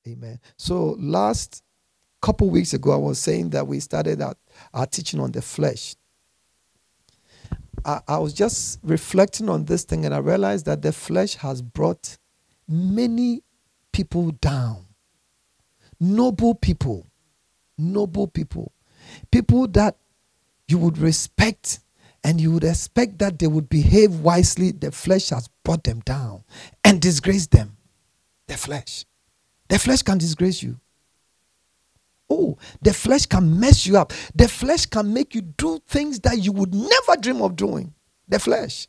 Amen. So last couple weeks ago, I was saying that we started our teaching on the flesh. I was just reflecting on this thing, and I realized that the flesh has brought many people down. Noble people people that you would respect and you would expect that they would behave wisely. The flesh has brought them down and disgraced them. The flesh can disgrace you. Oh, the flesh can mess you up. The flesh can make you do things that you would never dream of doing. The flesh.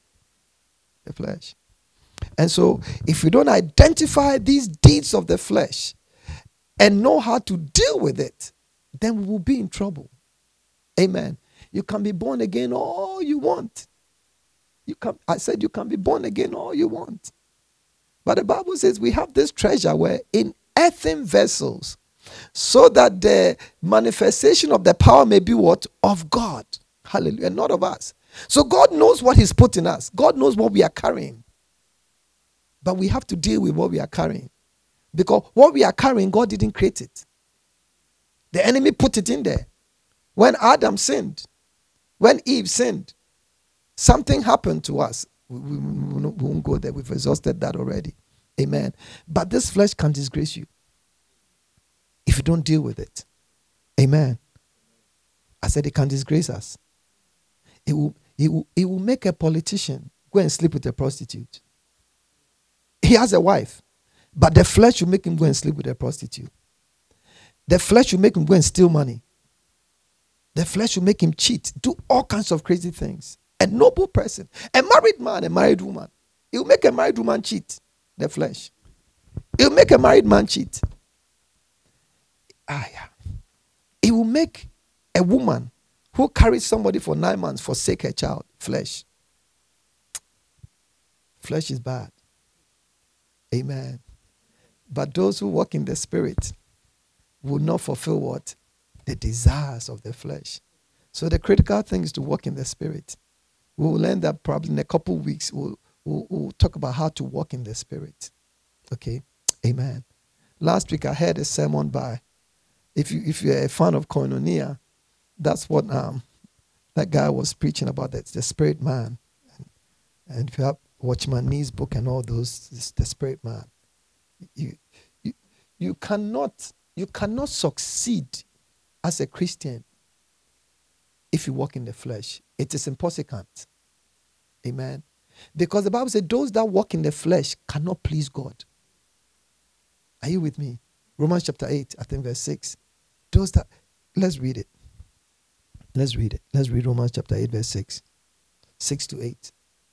And so if you don't identify these deeds of the flesh and know how to deal with it, then we will be in trouble. Amen. You can be born again all you want. I said you can be born again all you want. But the Bible says we have this treasure where in earthen vessels, so that the manifestation of the power may be what? Of God. Hallelujah. Not of us. So God knows what He's put in us. God knows what we are carrying. But we have to deal with what we are carrying. Because what we are carrying, God didn't create it. The enemy put it in there. When Adam sinned, when Eve sinned, something happened to us. We won't go there. We've exhausted that already. Amen. But this flesh can disgrace you if you don't deal with it. Amen. I said it can disgrace us. It will make a politician go and sleep with a prostitute. He has a wife, but the flesh will make him go and sleep with a prostitute. The flesh will make him go and steal money. The flesh will make him cheat, do all kinds of crazy things. A noble person, a married man, a married woman, it will make a married woman cheat. The flesh. It will make a married man cheat. It will make a woman who carries somebody for 9 months forsake her child. Flesh. Flesh is bad. Amen. But those who walk in the Spirit will not fulfill what? The desires of the flesh. So the critical thing is to walk in the Spirit. We will learn that probably in a couple of weeks. We'll talk about how to walk in the Spirit. Okay? Amen. Last week I heard a sermon by, if you're a fan of Koinonia, that's what that guy was preaching about, the spirit man. And if you have Watchman Nee's book and all those, the spirit man, you cannot succeed as a Christian if you walk in the flesh. It is impossible. Amen. Because the Bible says those that walk in the flesh cannot please God. Are you with me? Romans chapter 8, I think verse 6. Let's read it. Let's read Romans chapter 8, verse 6. 6 to 8.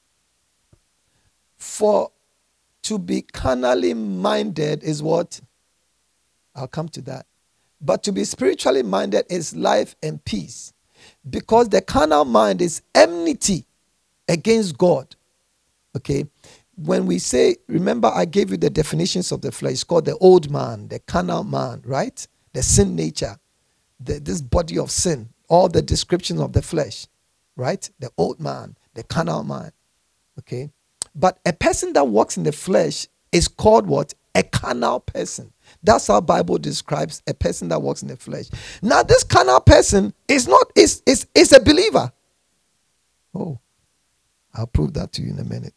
For to be carnally minded is what? I'll come to that. But to be spiritually minded is life and peace. Because the carnal mind is enmity against God. Okay? When we say, remember I gave you the definitions of the flesh. It's called the old man, the carnal man, right? The sin nature, this body of sin, all the descriptions of the flesh, right? The old man, the carnal man, okay? But a person that walks in the flesh is called what? A carnal person. That's how Bible describes a person that walks in the flesh. Now, this carnal person is a believer. Oh, I'll prove that to you in a minute.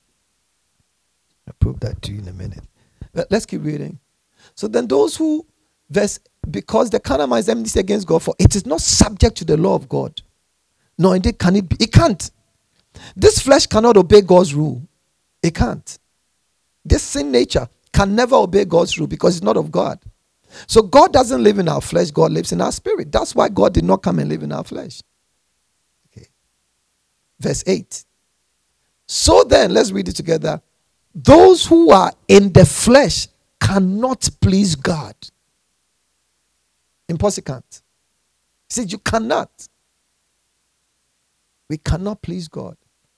Let's keep reading. So then those who, because the carnal man is enmity against God, for it is not subject to the law of God. No, indeed can it be. It can't. This flesh cannot obey God's rule. It can't. This sin nature can never obey God's rule because it's not of God. So God doesn't live in our flesh. God lives in our spirit. That's why God did not come and live in our flesh. Okay. Verse 8. So then, let's read it together. Those who are in the flesh cannot please God. Impossible. He said you cannot. We cannot please God.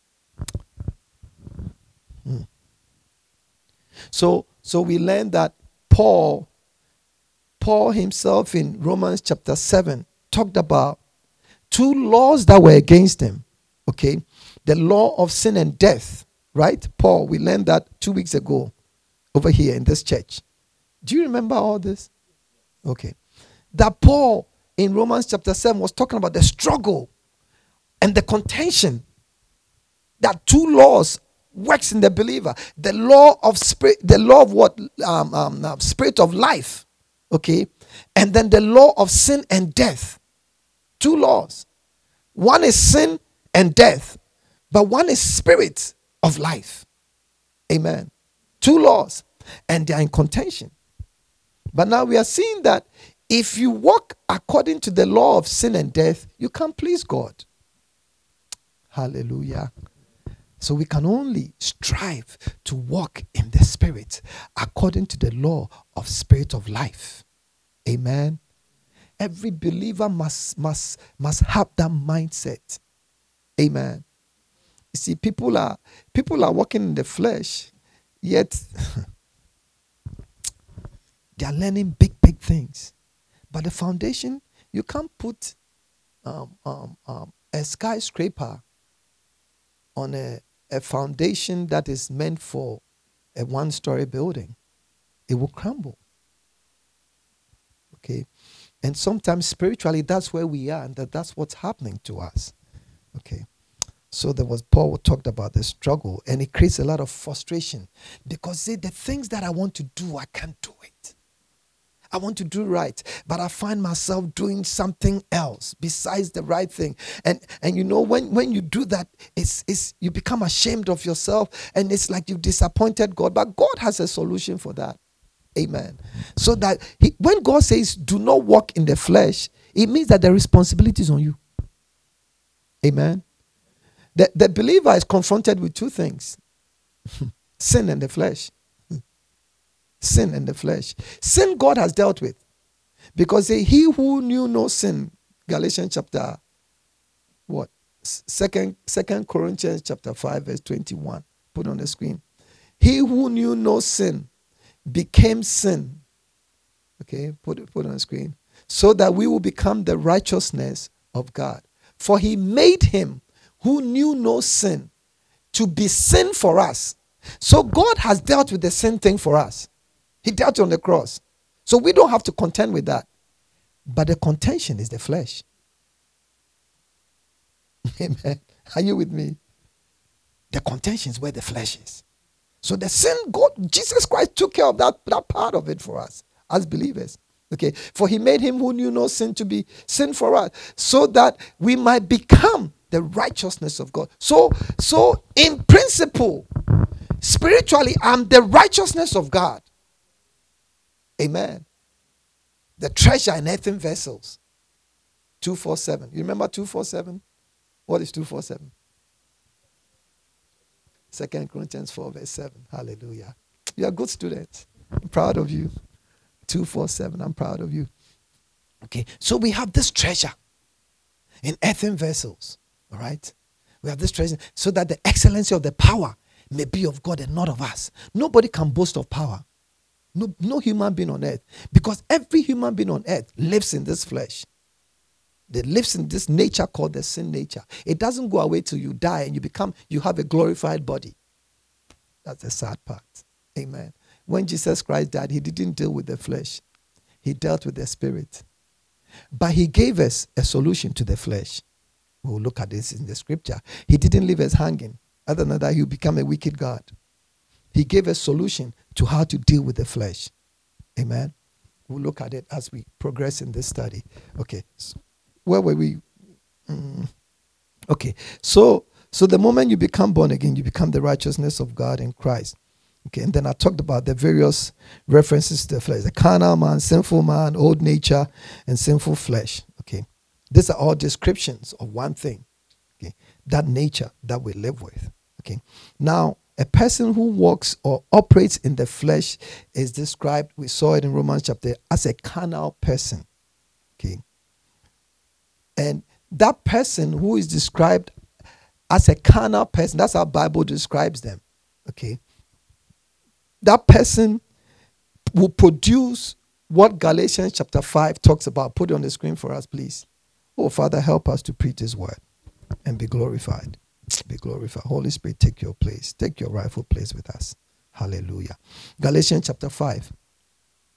So we learned that Paul himself in Romans chapter 7 talked about two laws that were against him. Okay? The law of sin and death. Right? Paul, we learned that 2 weeks ago over here in this church. Do you remember all this? Okay. That Paul in Romans chapter 7 was talking about the struggle and the contention that two laws works in the believer. The law of spirit, the law of what? Spirit of life. Okay. And then the law of sin and death. Two laws. One is sin and death, but one is spirit of life. Amen. Two laws, and they are in contention. But now we are seeing that if you walk according to the law of sin and death, you can't please God. Hallelujah. So we can only strive to walk in the spirit according to the law of spirit of life. Amen. Every believer must have that mindset. Amen. You see, people are walking in the flesh, yet they are learning big things. But the foundation, you can't put a skyscraper on a foundation that is meant for a one-story building. It will crumble. Okay. And sometimes spiritually, that's where we are, and that's what's happening to us. Okay. So there was Paul talked about the struggle, and it creates a lot of frustration because the things that I want to do, I can't do it. I want to do right, but I find myself doing something else besides the right thing. And you know, when you do that, it's you become ashamed of yourself, and it's like you've disappointed God. But God has a solution for that. Amen. So that when God says do not walk in the flesh, it means that the responsibility is on you. Amen. The believer is confronted with two things. Sin and the flesh. Sin and the flesh. Sin God has dealt with. Because he who knew no sin, Galatians chapter what? Second Corinthians chapter 5 verse 21. Put on the screen. He who knew no sin became sin. Okay, put it on the screen. So that we will become the righteousness of God. For he made him who knew no sin to be sin for us. So God has dealt with the sin thing for us. He dealt on the cross. So we don't have to contend with that. But the contention is the flesh. Amen. Are you with me? The contention is where the flesh is. So the sin, God, Jesus Christ took care of that part of it for us as believers. Okay. For he made him who knew no sin to be sin for us, so that we might become the righteousness of God. So in principle, spiritually, I'm the righteousness of God. Amen. The treasure in earthen vessels. 247. You remember 247? What is 247? 2 Corinthians 4 verse 7. Hallelujah. You're a good student. I'm proud of you. 247. I'm proud of you. Okay. So we have this treasure in earthen vessels. All right. We have this treasure so that the excellency of the power may be of God and not of us. Nobody can boast of power. No human being on earth. Because every human being on earth lives in this flesh. They lives in this nature called the sin nature. It doesn't go away till you die and you have a glorified body. That's the sad part. Amen. When Jesus Christ died, he didn't deal with the flesh. He dealt with the spirit. But he gave us a solution to the flesh. We'll look at this in the scripture. He didn't leave us hanging. Other than that, he would become a wicked God. He gave a solution to how to deal with the flesh. Amen. We'll look at it as we progress in this study. Okay. So where were we? Okay. So the moment you become born again, you become the righteousness of God in Christ. Okay. And then I talked about the various references to the flesh. The carnal man, sinful man, old nature, and sinful flesh. Okay. These are all descriptions of one thing. Okay. That nature that we live with. Okay. Now, a person who walks or operates in the flesh is described, we saw it in Romans chapter, as a carnal person. Okay. And that person who is described as a carnal person, that's how the Bible describes them. Okay. That person will produce what Galatians chapter 5 talks about. Put it on the screen for us, please. Oh, Father, help us to preach this word and be glorified. Be glorified. Holy Spirit, take your place. Take your rightful place with us. Hallelujah. Galatians chapter 5.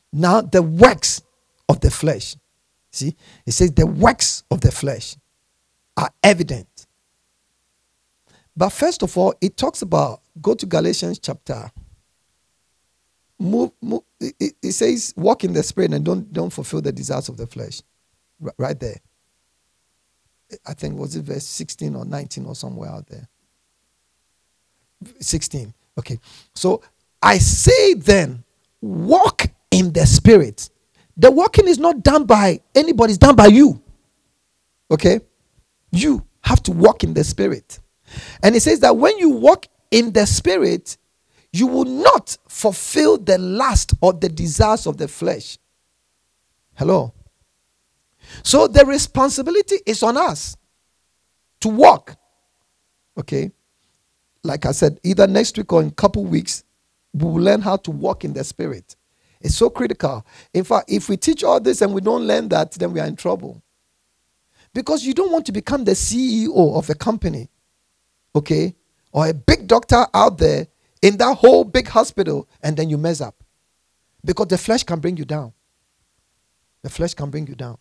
Now, the works of the flesh. See, it says the works of the flesh are evident. But first of all, it talks about, go to Galatians chapter. It says, walk in the spirit and don't fulfill the desires of the flesh. Right there. I think, was it verse 16 or 19 or somewhere out there? 16. Okay. So I say then, walk in the spirit. The walking is not done by anybody, it's done by you. Okay? You have to walk in the spirit. And it says that when you walk in the spirit, you will not fulfill the lust or the desires of the flesh. Hello? So the responsibility is on us to walk. Okay? Like I said, either next week or in a couple weeks, we will learn how to walk in the spirit. It's so critical. In fact, if we teach all this and we don't learn that, then we are in trouble. Because you don't want to become the CEO of a company, okay, or a big doctor out there in that whole big hospital, and then you mess up. Because the flesh can bring you down. The flesh can bring you down.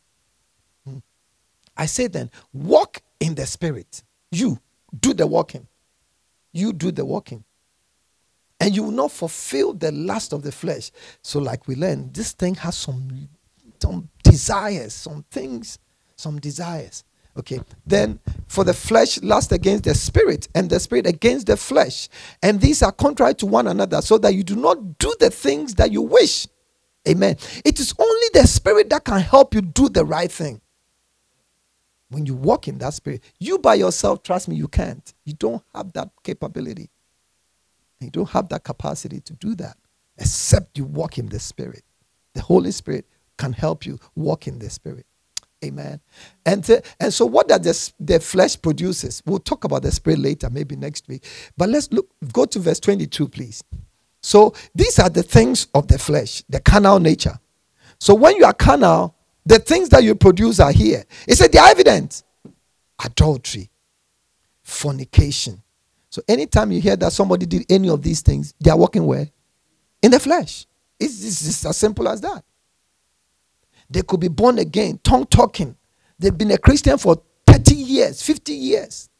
I say then, walk in the spirit. You do the walking. You do the walking. And you will not fulfill the lust of the flesh. So like we learned, this thing has some desires, some things, some desires. Okay. Then for the flesh lust against the spirit, and the spirit against the flesh. And these are contrary to one another, so that you do not do the things that you wish. Amen. It is only the spirit that can help you do the right thing. When you walk in that spirit, you by yourself, trust me, you can't. You don't have that capability. You don't have that capacity to do that, except you walk in the spirit. The Holy Spirit can help you walk in the spirit. Amen. And so what does the flesh produces? We'll talk about the spirit later, maybe next week. But let's go to verse 22, please. So these are the things of the flesh, the carnal nature. So when you are carnal, the things that you produce are here. It said they are evident. Adultery, fornication. So anytime you hear that somebody did any of these things, they are walking where? In the flesh. It's as simple as that. They could be born again, tongue talking. They've been a Christian for 30 years, 50 years.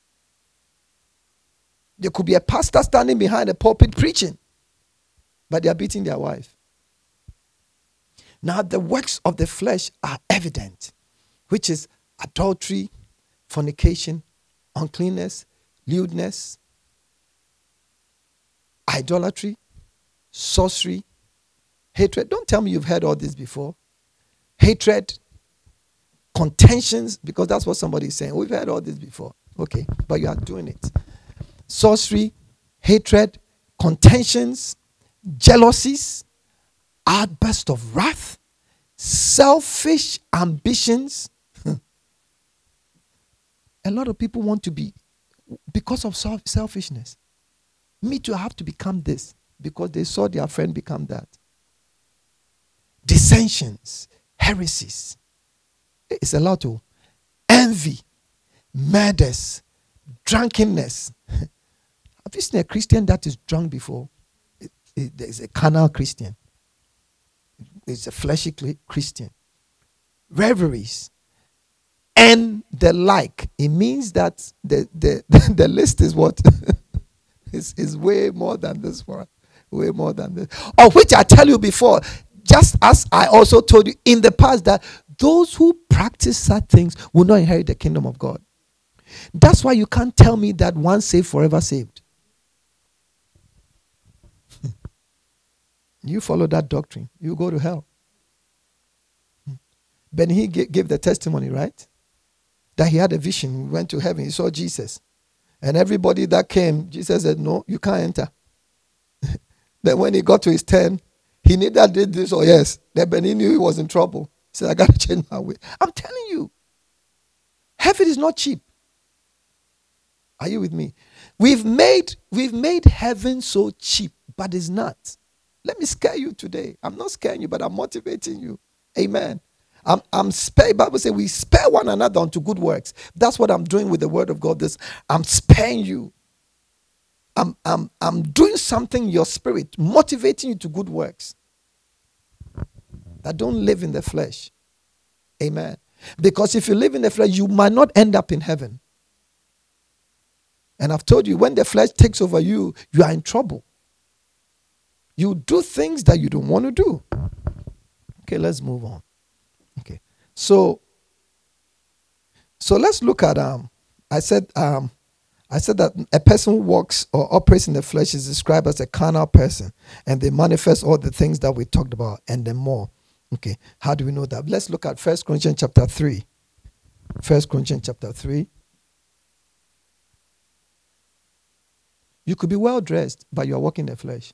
There could be a pastor standing behind a pulpit preaching, but they are beating their wife. Now the works of the flesh are evident, which is adultery, fornication, uncleanness, lewdness, idolatry, sorcery, hatred. Don't tell me you've heard all this before. Hatred, contentions, because that's what somebody is saying. We've heard all this before. Okay, but you are doing it. Sorcery, hatred, contentions, jealousies, outburst of wrath, selfish ambitions. A lot of people want to be, because of selfishness. Me too, I have to become this because they saw their friend become that. Dissensions, heresies. It's a lot of envy, murders, drunkenness. Have you seen a Christian that is drunk before? There's a carnal Christian. It's a fleshy Christian. Reveries and the like. It means that the list is what? is way more than this one. Way more than this. Of which I tell you before, just as I also told you in the past, that those who practice such things will not inherit the kingdom of God. That's why you can't tell me that once saved, forever saved. You follow that doctrine, you go to hell. But he gave the testimony, right? That he had a vision. He went to heaven. He saw Jesus. And everybody that came, Jesus said, no, you can't enter. Then when he got to his turn, he neither did this or yes. Then he knew he was in trouble. He said, I got to change my way. I'm telling you, heaven is not cheap. Are you with me? We've made heaven so cheap, but it's not. Let me scare you today. I'm not scaring you, but I'm motivating you. Amen. I'm Bible says we spare one another unto good works. That's what I'm doing with the word of God. I'm sparing you. I'm doing something in your spirit, motivating you to good works. that don't live in the flesh. Amen. Because if you live in the flesh, you might not end up in heaven. And I've told you, when the flesh takes over you, you are in trouble. You do things that you don't want to do. Okay, let's move on. Okay. So let's look at I said that a person who walks or operates in the flesh is described as a carnal person, and they manifest all the things that we talked about and then more. Okay, how do we know that? Let's look at 1 Corinthians chapter 3. 1 Corinthians chapter 3. You could be well dressed, but you are walking in the flesh.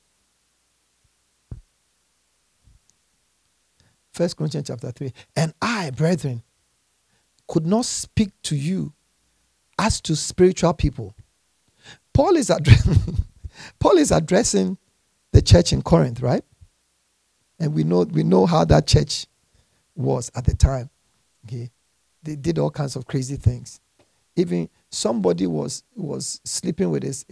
1 Corinthians chapter 3. And I, brethren, could not speak to you as to spiritual people. Paul is addressing the church in Corinth, right? And we know how that church was at the time. Okay, they did all kinds of crazy things. Even somebody was sleeping with his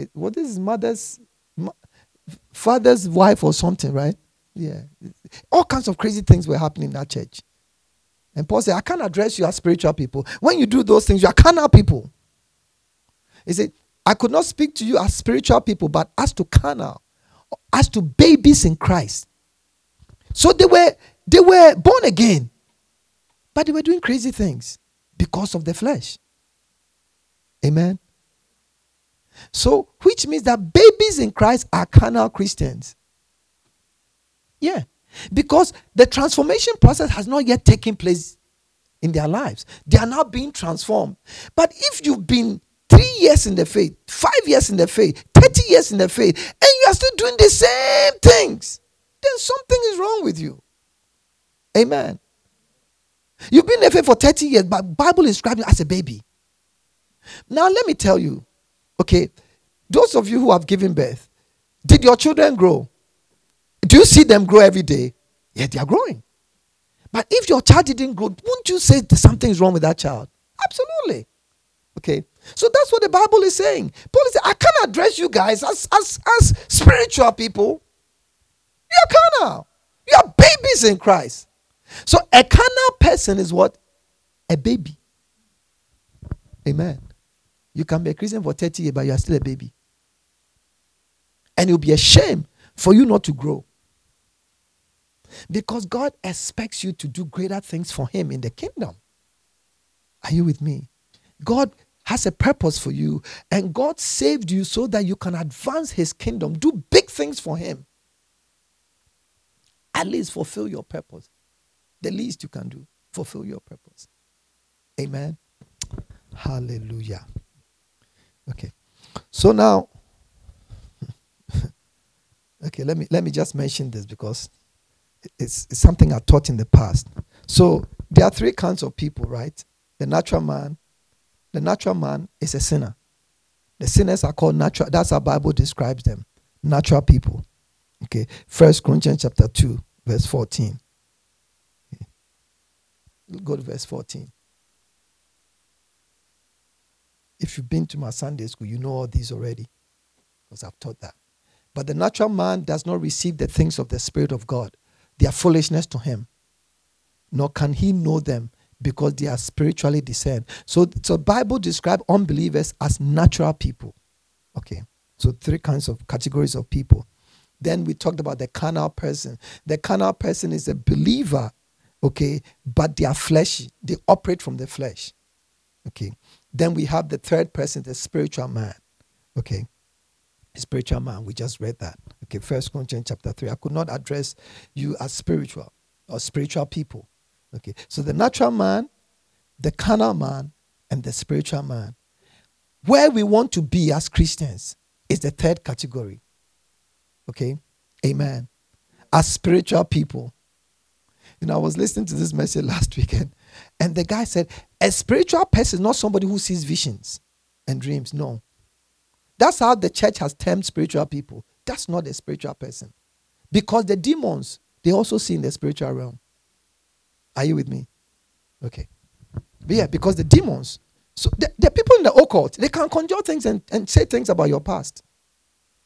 father's wife or something, right? Yeah, all kinds of crazy things were happening in that church. And Paul said, I can't address you as spiritual people. When you do those things, you are carnal people. He said, I could not speak to you as spiritual people, but as to carnal, as to babies in Christ. So they were born again, but they were doing crazy things because of the flesh. Amen. So, which means that babies in Christ are carnal Christians. Yeah. Because the transformation process has not yet taken place in their lives. They are now being transformed. But if you've been 3 years in the faith, 5 years in the faith, 30 years in the faith, and you are still doing the same things, then something is wrong with you. Amen. You've been in the faith for 30 years, but the Bible describes you as a baby. Now let me tell you, okay, those of you who have given birth, did your children grow? Do you see them grow every day? Yeah, they are growing. But if your child didn't grow, wouldn't you say something's wrong with that child? Absolutely. Okay. So that's what the Bible is saying. Paul is saying, I can't address you guys as spiritual people. You're carnal. You are babies in Christ. So a carnal person is what? A baby. Amen. You can be a Christian for 30 years, but you are still a baby. And it will be a shame for you not to grow. Because God expects you to do greater things for Him in the kingdom. Are you with me? God has a purpose for you, and God saved you so that you can advance His kingdom, do big things for Him. At least fulfill your purpose. The least you can do, fulfill your purpose. Amen. Hallelujah. Okay. So now, okay, let me just mention this because it's something I taught in the past. So there are 3 kinds of people, right? The natural man is a sinner. The sinners are called natural. That's how Bible describes them. Natural people. Okay. 1 Corinthians chapter 2, verse 14. Okay. Go to verse 14. If you've been to my Sunday school, you know all these already, because I've taught that. But the natural man does not receive the things of the Spirit of God. They are foolishness to him. Nor can he know them, because they are spiritually discerned. So Bible describes unbelievers as natural people. Okay. So 3 kinds of categories of people. Then we talked about the carnal person. The carnal person is a believer, okay, but they are fleshy. They operate from the flesh. Okay. Then we have the third person, the spiritual man. Okay. Spiritual man. We just read that. Okay. 1 Corinthians chapter 3. I could not address you as spiritual or spiritual people. Okay. So the natural man, the carnal man, and the spiritual man. Where we want to be as Christians is the third category. Okay. Amen. As spiritual people. You know, I was listening to this message last weekend, and the guy said, a spiritual person is not somebody who sees visions and dreams. No. That's how the church has termed spiritual people. That's not a spiritual person. Because the demons, they also see in the spiritual realm. Are you with me? Okay. But yeah, because the demons, so the people in the occult, they can conjure things and say things about your past.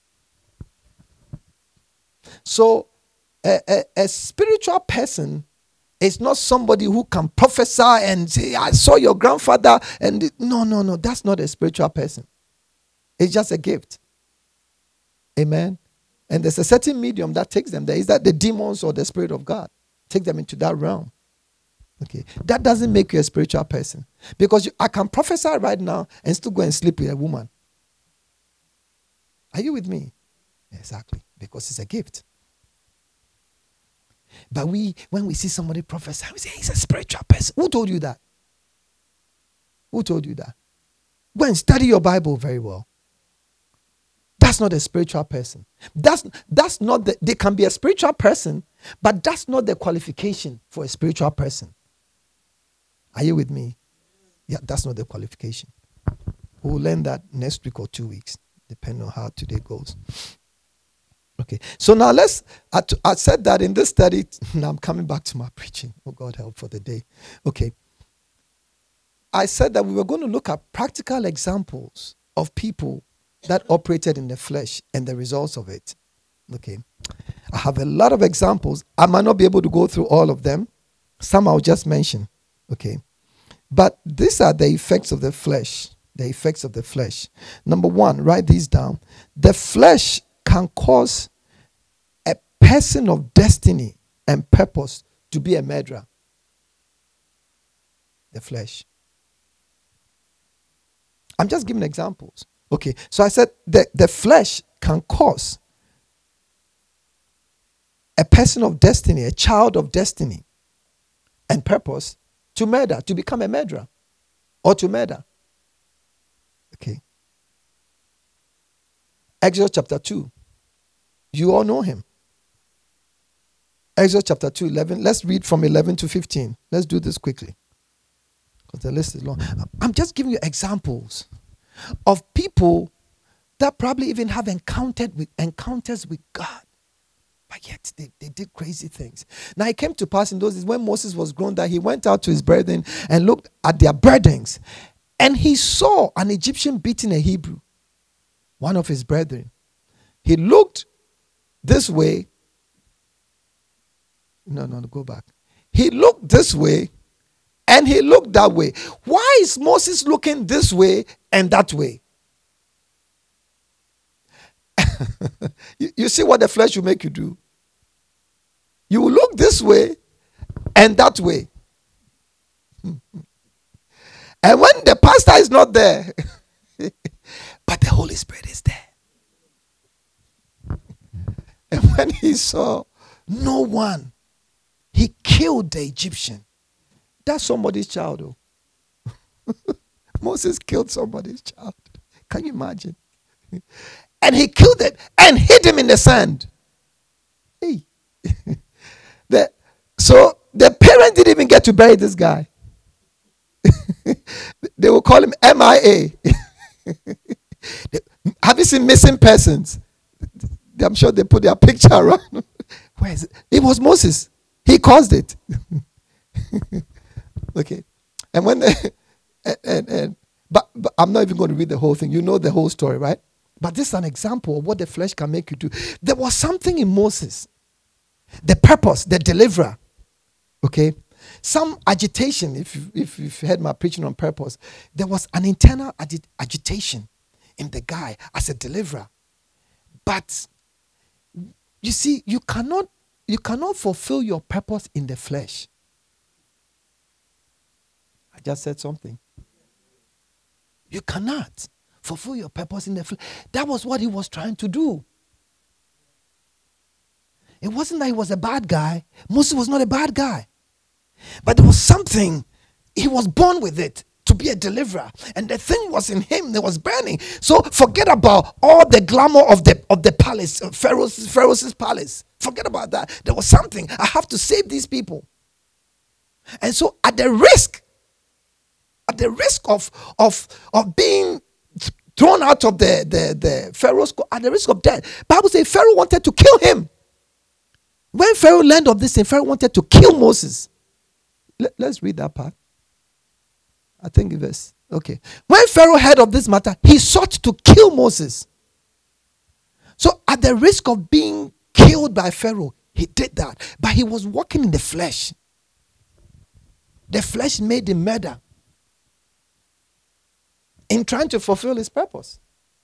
So a spiritual person It's not somebody who can prophesy and say, I saw your grandfather. And no. That's not a spiritual person. It's just a gift. Amen. And there's a certain medium that takes them there. Is that the demons or the Spirit of God? Take them into that realm. Okay. That doesn't make you a spiritual person. Because I can prophesy right now and still go and sleep with a woman. Are you with me? Exactly. Because it's a gift. But when we see somebody prophesy, we say he's a spiritual person. Who told you that? Who told you that? Go and study your Bible very well. That's not a spiritual person. That's not they can be a spiritual person, but that's not the qualification for a spiritual person. Are you with me? Yeah, that's not the qualification. We'll learn that next week or 2 weeks, depending on how today goes. Okay, so now I said that in this study. Now I'm coming back to my preaching. Oh, God help for the day. Okay. I said that we were going to look at practical examples of people that operated in the flesh and the results of it. Okay. I have a lot of examples. I might not be able to go through all of them. Some I'll just mention. Okay. But these are the effects of the flesh. The effects of the flesh. Number one, write these down. The flesh can cause a person of destiny and purpose to be a murderer. The flesh. I'm just giving examples. Okay, so I said the flesh can cause a person of destiny, a child of destiny and purpose to murder, to become a murderer or to murder. Okay. Exodus chapter 2. You all know him. Exodus chapter 2, 11. Let's read from 11 to 15. Let's do this quickly, because the list is long. I'm just giving you examples of people that probably even have encounters with God, but yet they did crazy things. Now it came to pass in those days when Moses was grown that he went out to his brethren and looked at their burdens, and he saw an Egyptian beating a Hebrew, one of his brethren. He looked this way. No, go back. He looked this way and he looked that way. Why is Moses looking this way and that way? You see what the flesh will make you do? You will look this way and that way. And when the pastor is not there, but the Holy Spirit is there. And when he saw no one, he killed the Egyptian. That's somebody's child. Moses killed somebody's child. Can you imagine? And he killed it and hid him in the sand. Hey. So the parents didn't even get to bury this guy. They will call him MIA. Have you seen missing persons? I'm sure they put their picture around. Where is it? It was Moses. He caused it. Okay. And when but I'm not even going to read the whole thing. You know the whole story, right? But this is an example of what the flesh can make you do. There was something in Moses. The purpose, the deliverer. Okay. Some agitation, if you've heard my preaching on purpose, there was an internal agitation in the guy as a deliverer. But you see, you cannot fulfill your purpose in the flesh. I just said something. You cannot fulfill your purpose in the flesh. That was what he was trying to do. It wasn't that he was a bad guy. Moses was not a bad guy. But there was something, he was born with it, to be a deliverer. And the thing was in him that was burning. So forget about all the glamour of the palace, Pharaoh's palace. Forget about that. There was something. I have to save these people. And so at the risk of being thrown out of the Pharaoh's court, at the risk of death, Bible says Pharaoh wanted to kill him. When Pharaoh learned of this, Pharaoh wanted to kill Moses. Let's read that part. I think it is. Okay. When Pharaoh heard of this matter, he sought to kill Moses. So at the risk of being killed by Pharaoh, he did that. But he was walking in the flesh. The flesh made him murder in trying to fulfill his purpose.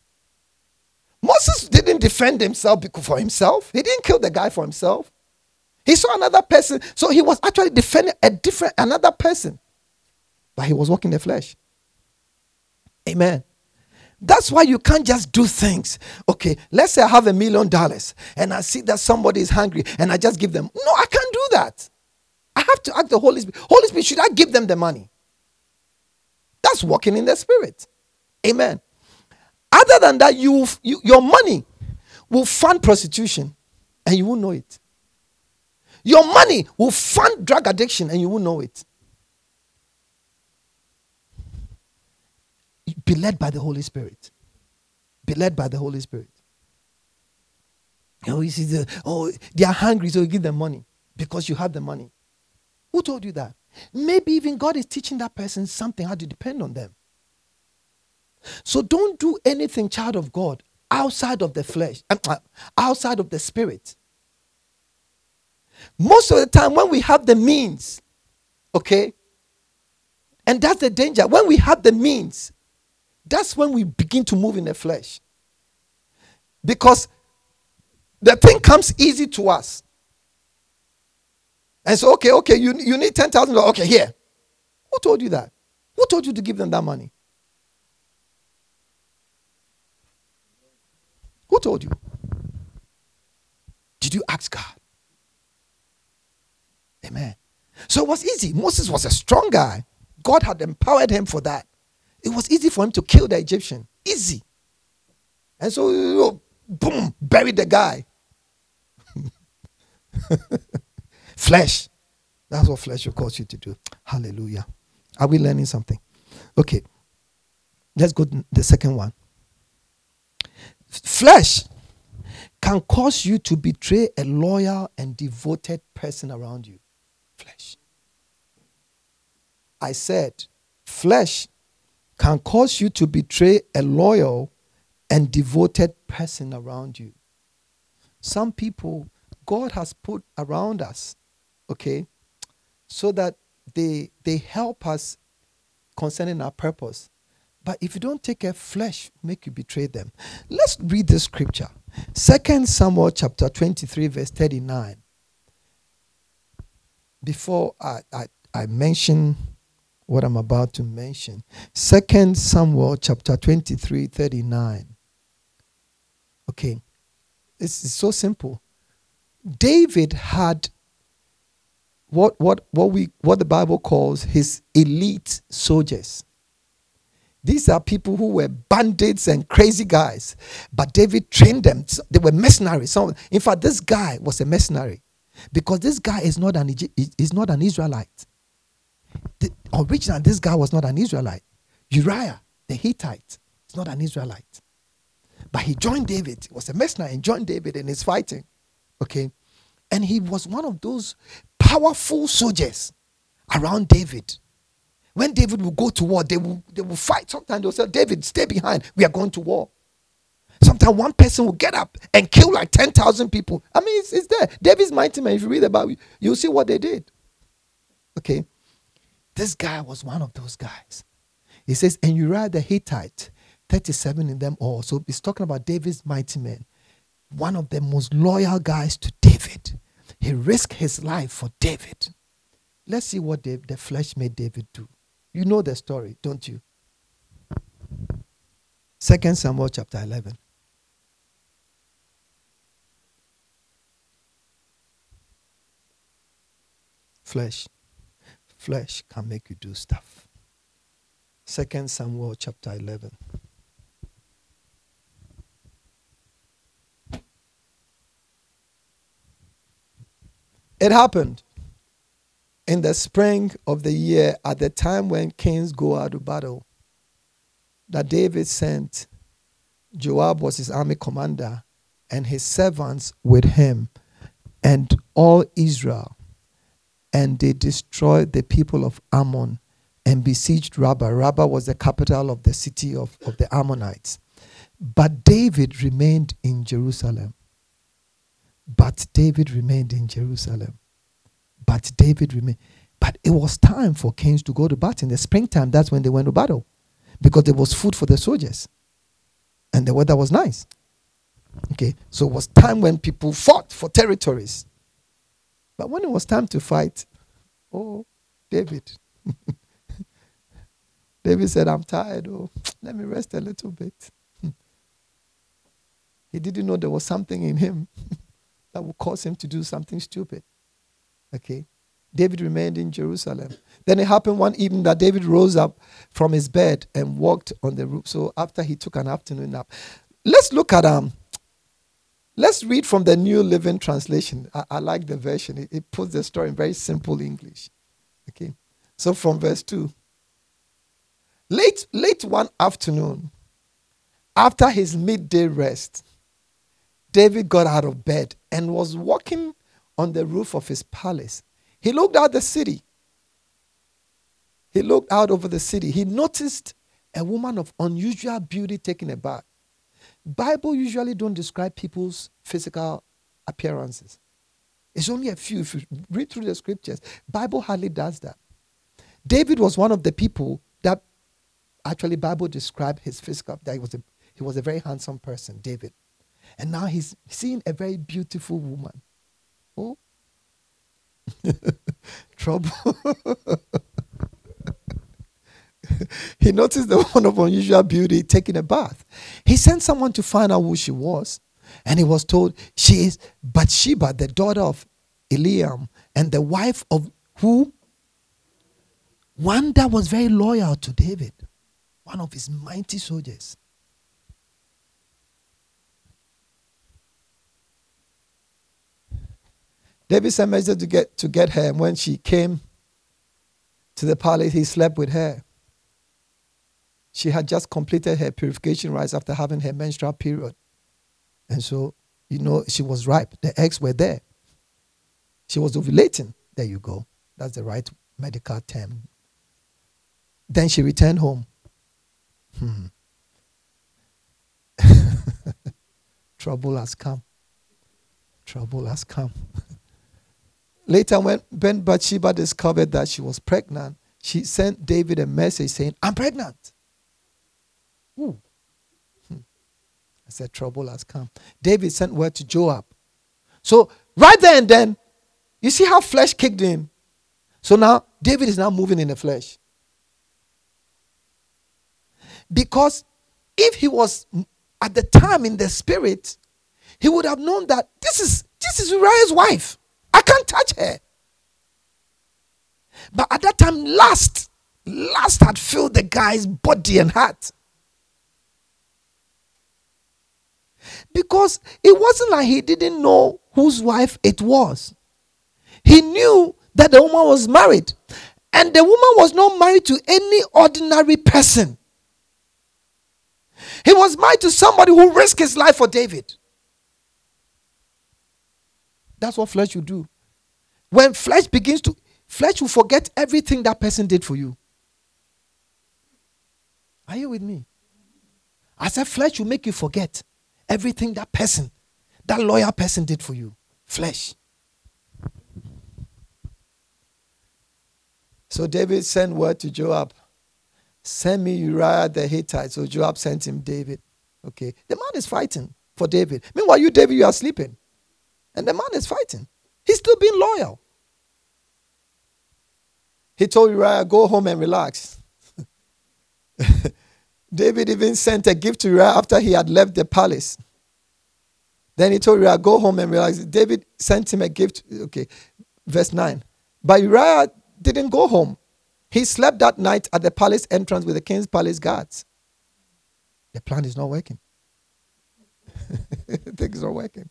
Moses didn't defend himself for himself. He didn't kill the guy for himself. He saw another person, so he was actually defending another person. But he was walking the flesh. Amen. That's why you can't just do things. Okay, let's say I have $1 million and I see that somebody is hungry and I just give them. No, I can't do that. I have to ask the Holy Spirit. Holy Spirit, should I give them the money? That's walking in the Spirit. Amen. Other than that, your money will fund prostitution and you won't know it. Your money will fund drug addiction and you won't know it. Be led by the Holy Spirit. Be led by the Holy Spirit. You see, they are hungry, so you give them money because you have the money. Who told you that? Maybe even God is teaching that person something, how to depend on them. So don't do anything, child of God, outside of the flesh, outside of the Spirit. Most of the time when we have the means, okay, and that's the danger. When we have the means, that's when we begin to move in the flesh. Because the thing comes easy to us. And so, okay, you need $10,000. Okay, here. Who told you that? Who told you to give them that money? Who told you? Did you ask God? Amen. So it was easy. Moses was a strong guy. God had empowered him for that. It was easy for him to kill the Egyptian. Easy. And so, boom, buried the guy. Flesh. That's what flesh will cause you to do. Hallelujah. Are we learning something? Okay. Let's go to the second one. Flesh can cause you to betray a loyal and devoted person around you. Flesh. I said, flesh can cause you to betray a loyal and devoted person around you. Some people God has put around us, okay, so that they help us concerning our purpose. But if you don't take care, flesh make you betray them. Let's read this scripture. 2 Samuel chapter 23 verse 39. Before I mention what I'm about to mention. 2 Samuel chapter 23, 39. Okay. This is so simple. David had what the Bible calls his elite soldiers. These are people who were bandits and crazy guys. But David trained them. They were mercenaries. In fact, this guy was a mercenary. Because this guy is not an Israelite. Originally, this guy was not an Israelite. Uriah, the Hittite, is not an Israelite. But he joined David. He was a mercenary and joined David in his fighting. Okay? And he was one of those powerful soldiers around David. When David would go to war, they will fight. Sometimes they'll say, David, stay behind. We are going to war. Sometimes one person will get up and kill like 10,000 people. I mean, it's there. David's mighty men. If you read about it, you'll see what they did. Okay? This guy was one of those guys. He says, and Uriah the Hittite, 37 in them all. So he's talking about David's mighty men. One of the most loyal guys to David. He risked his life for David. Let's see what the flesh made David do. You know the story, don't you? 2 Samuel chapter 11. Flesh can make you do stuff. 2 Samuel chapter 11. It happened in the spring of the year, at the time when kings go out to battle, that David sent Joab, was his army commander, and his servants with him, and all Israel. And they destroyed the people of Ammon and besieged Rabbah. Rabbah was the capital of the city of the Ammonites. But David remained in Jerusalem. But it was time for kings to go to battle. In the springtime, that's when they went to battle. Because there was food for the soldiers. And the weather was nice. Okay, so it was time when people fought for territories. But when it was time to fight, oh, David. David said, I'm tired. Oh, let me rest a little bit. He didn't know there was something in him that would cause him to do something stupid. Okay. David remained in Jerusalem. Then it happened one evening that David rose up from his bed and walked on the roof. So after he took an afternoon nap. Let's look at let's read from the New Living Translation. I like the version. It puts the story in very simple English. Okay. So from verse 2. Late one afternoon, after his midday rest, David got out of bed and was walking on the roof of his palace. He looked out the city. He looked out over the city. He noticed a woman of unusual beauty taking a bath. Bible usually don't describe people's physical appearances. It's only a few. If you read through the scriptures, Bible hardly does that. David was one of the people that actually Bible described his physical, that he was a very handsome person, David. And now he's seeing a very beautiful woman. Oh, trouble. He noticed the one of unusual beauty taking a bath. He sent someone to find out who she was. And he was told, she is Bathsheba, the daughter of Eliam, and the wife of who? One that was very loyal to David. One of his mighty soldiers. David sent message to get her, and when she came to the palace, he slept with her. She had just completed her purification rites after having her menstrual period. And so, she was ripe. The eggs were there. She was ovulating. There you go. That's the right medical term. Then she returned home. Trouble has come. Trouble has come. Later, when Bathsheba discovered that she was pregnant, she sent David a message saying, I'm pregnant. Ooh. I said, trouble has come. David sent word to Joab. So right there and then, you see how flesh kicked in. So now, David is now moving in the flesh. Because if he was at the time in the spirit, he would have known that this is Uriah's wife. I can't touch her. But at that time, lust had filled the guy's body and heart. Because it wasn't like he didn't know whose wife it was. He knew that the woman was married. And the woman was not married to any ordinary person. He was married to somebody who risked his life for David. That's what flesh will do. When flesh will forget everything that person did for you. Are you with me? I said flesh will make you forget everything that loyal person did for you. Flesh. So David sent word to Joab. Send me Uriah the Hittite. So Joab sent him David. Okay. The man is fighting for David. Meanwhile, you, David, you are sleeping. And the man is fighting. He's still being loyal. He told Uriah, go home and relax. David even sent a gift to Uriah after he had left the palace. Then he told Uriah, go home and relax. David sent him a gift. Okay. Verse 9. But Uriah didn't go home. He slept that night at the palace entrance with the king's palace guards. The plan is not working. Things are working.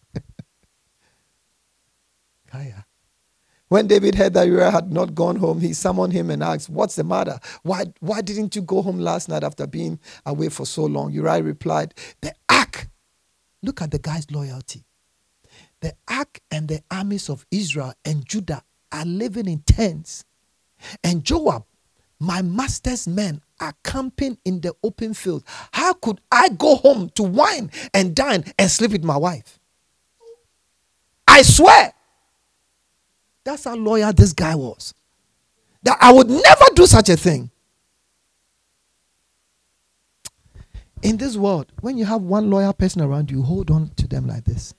Kaya. When David heard that Uriah had not gone home, he summoned him and asked, what's the matter? Why didn't you go home last night after being away for so long? Uriah replied, the ark. Look at the guy's loyalty. The ark and the armies of Israel and Judah are living in tents. And Joab, my master's men, are camping in the open field. How could I go home to wine and dine and sleep with my wife? I swear. That's how loyal this guy was. That I would never do such a thing. In this world, when you have one loyal person around you, hold on to them like this.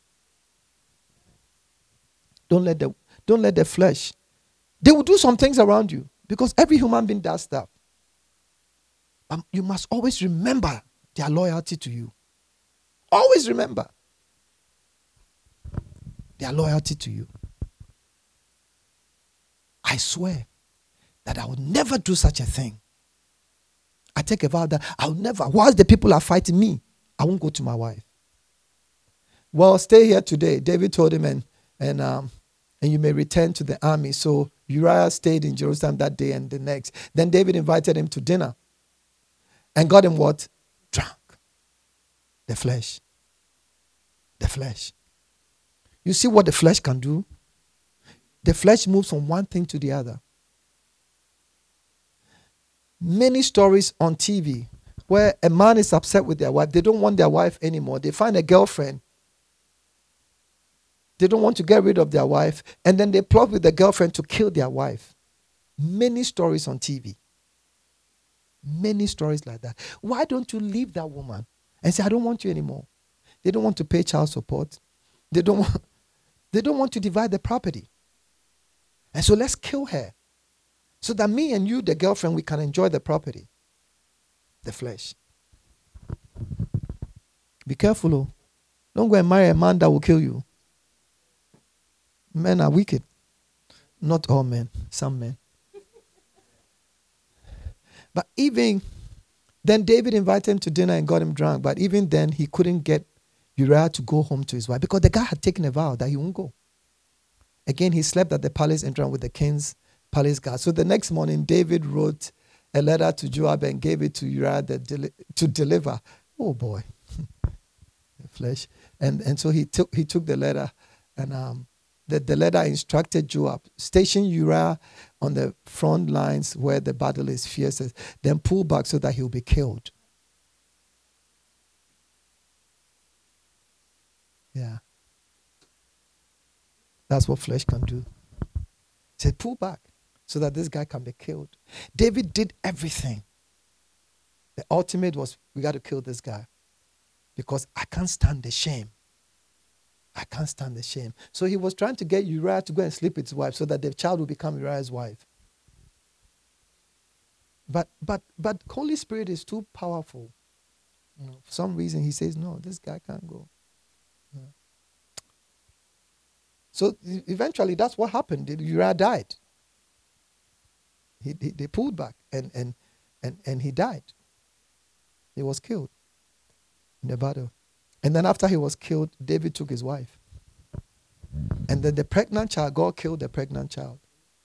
Don't let the flesh. They will do some things around you because every human being does stuff. You must always remember their loyalty to you. Always remember their loyalty to you. I swear that I would never do such a thing. I take a vow that I'll never, whilst the people are fighting me, I won't go to my wife. Well, stay here today. David told him, and you may return to the army. So Uriah stayed in Jerusalem that day and the next. Then David invited him to dinner and got him what? Drunk. The flesh. The flesh. You see what the flesh can do? The flesh moves from one thing to the other. Many stories on TV where a man is upset with their wife. They don't want their wife anymore. They find a girlfriend. They don't want to get rid of their wife. And then they plot with the girlfriend to kill their wife. Many stories on TV. Many stories like that. Why don't you leave that woman and say, I don't want you anymore? They don't want to pay child support. They don't want to divide the property. And so let's kill her. So that me and you, the girlfriend, we can enjoy the property. The flesh. Be careful, oh. Don't go and marry a man that will kill you. Men are wicked. Not all men, some men. But even then, David invited him to dinner and got him drunk. But even then, he couldn't get Uriah to go home to his wife because the guy had taken a vow that he won't go. Again, he slept at the palace entrance with the king's palace guard. So the next morning, David wrote a letter to Joab and gave it to Uriah to deliver. Oh boy, the flesh. And so he took the letter, and the letter instructed Joab, station Uriah on the front lines where the battle is fiercest, then pull back so that he'll be killed. Yeah. That's what flesh can do. He said, pull back so that this guy can be killed. David did everything. The ultimate was, we got to kill this guy because I can't stand the shame. I can't stand the shame. So he was trying to get Uriah to go and sleep with his wife so that the child will become Uriah's wife. But Holy Spirit is too powerful. For some reason, he says, no, this guy can't go. Yeah. So eventually, that's what happened. Uriah died. They pulled back, and he died. He was killed in the battle. And then after he was killed, David took his wife. And then the pregnant child, God killed the pregnant child.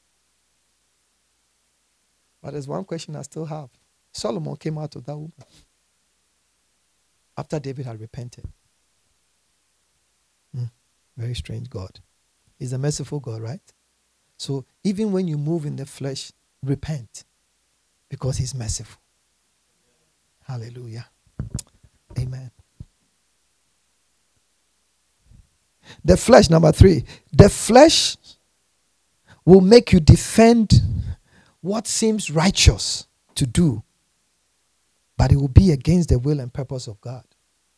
But there's one question I still have. Solomon came out of that woman after David had repented. Very strange God. He's a merciful God, right? So even when you move in the flesh, repent because he's merciful. Hallelujah. Amen. The flesh, number 3. The flesh will make you defend what seems righteous to do, but it will be against the will and purpose of God.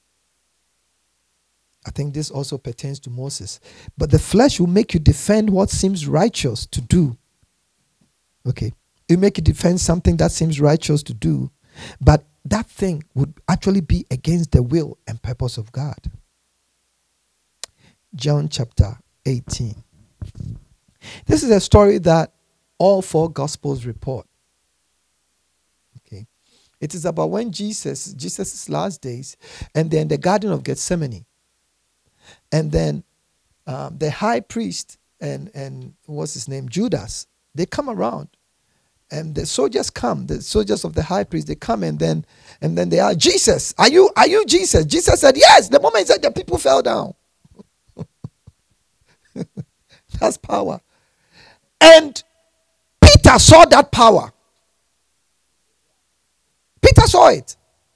I think this also pertains to Moses. But the flesh will make you defend what seems righteous to do. Okay. It will make you defend something that seems righteous to do, but that thing would actually be against the will and purpose of God. John chapter 18. This is a story that all 4 Gospels report. Okay. It is about when Jesus' last days, and then the Garden of Gethsemane. And then the high priest and what's his name? Judas, they come around. And the soldiers come, the soldiers of the high priest, they come and then they are, Jesus, are you Jesus? Jesus said, yes. The moment he said, the people fell down. That's power. And Peter saw that power. Peter saw it.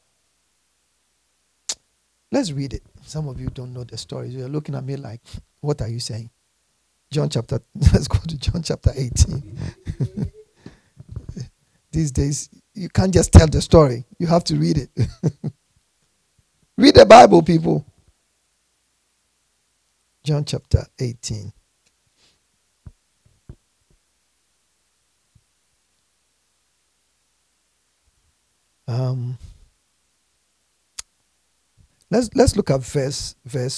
Let's read it. Some of you don't know the story. You're looking at me like, what are you saying? Let's go to John chapter 18. These days, you can't just tell the story. You have to read it. Read the Bible, people. John chapter 18. Let's look at verse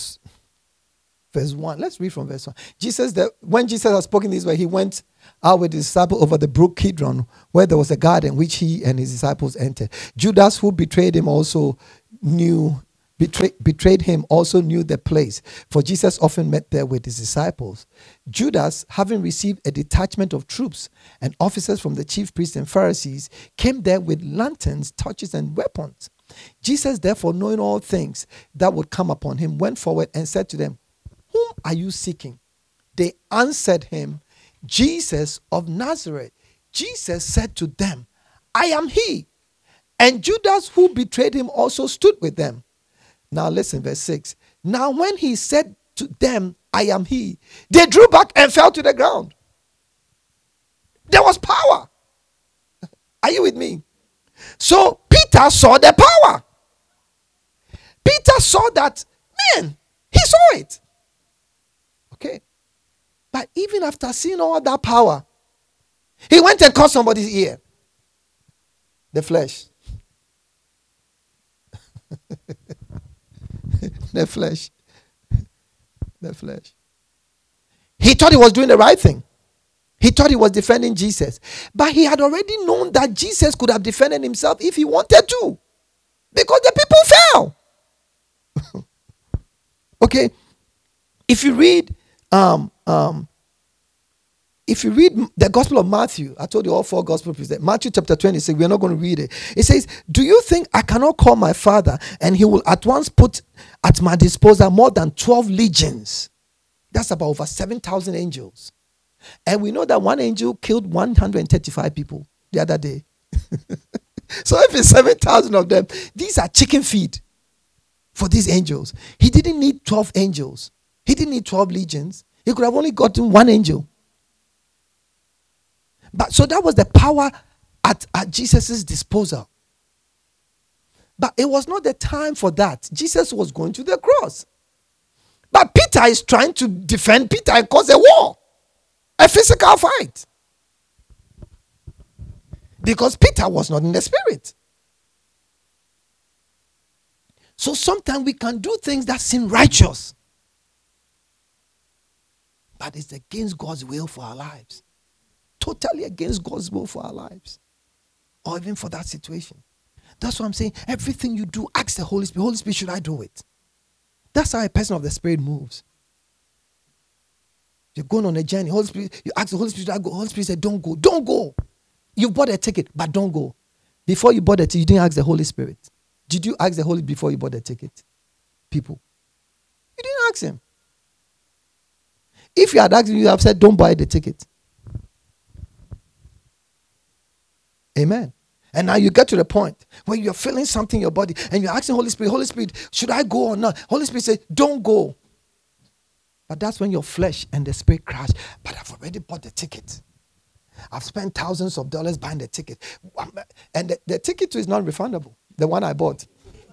1. Let's read from verse 1. When Jesus had spoken this way, he went out with his disciples over the brook Kidron, where there was a garden which he and his disciples entered. Judas, who betrayed him, also knew the place, for Jesus often met there with his disciples. Judas, having received a detachment of troops and officers from the chief priests and Pharisees, came there with lanterns, torches, and weapons. Jesus, therefore, knowing all things that would come upon him, went forward and said to them, "Whom are you seeking?" They answered him, "Jesus of Nazareth." Jesus said to them, "I am he." And Judas, who betrayed him, also stood with them. Now listen, verse 6. Now when he said to them, "I am he," they drew back and fell to the ground. There was power. Are you with me? So Peter saw the power. Peter saw that, man, he saw it. Okay. But even after seeing all that power, he went and cut somebody's ear. The flesh. The flesh. The flesh. He thought he was doing the right thing. He thought he was defending Jesus. But he had already known that Jesus could have defended himself if he wanted to. Because the people fell. Okay. If you read the Gospel of Matthew, I told you all 4 Gospel present. Matthew chapter 26, we're not going to read it. It says, "Do you think I cannot call my Father and he will at once put at my disposal more than 12 legions?" That's about over 7,000 angels. And we know that one angel killed 135 people the other day. So if it's 7,000 of them, these are chicken feed for these angels. He didn't need 12 angels. He didn't need 12 legions. He could have only gotten one angel. But so that was the power at Jesus' disposal. But it was not the time for that. Jesus was going to the cross. But Peter is trying to defend Peter and cause a war. A physical fight. Because Peter was not in the spirit. So sometimes we can do things that seem righteous, but it's against God's will for our lives. Totally against God's will for our lives. Or even for that situation. That's what I'm saying. Everything you do, ask the Holy Spirit. Holy Spirit, should I do it? That's how a person of the Spirit moves. You're going on a journey. Holy Spirit, you ask the Holy Spirit, should I go? Holy Spirit said, don't go. Don't go. You bought a ticket, but don't go. Before you bought the ticket, you didn't ask the Holy Spirit. Did you ask the Holy Spirit before you bought the ticket? People. You didn't ask him. If you had asked him, you have said, don't buy the ticket. Amen. And now you get to the point where you're feeling something in your body and you're asking Holy Spirit, should I go or not? Holy Spirit says, don't go. But that's when your flesh and the spirit crash. But I've already bought the ticket. I've spent thousands of dollars buying the ticket. And the ticket is not refundable. The one I bought.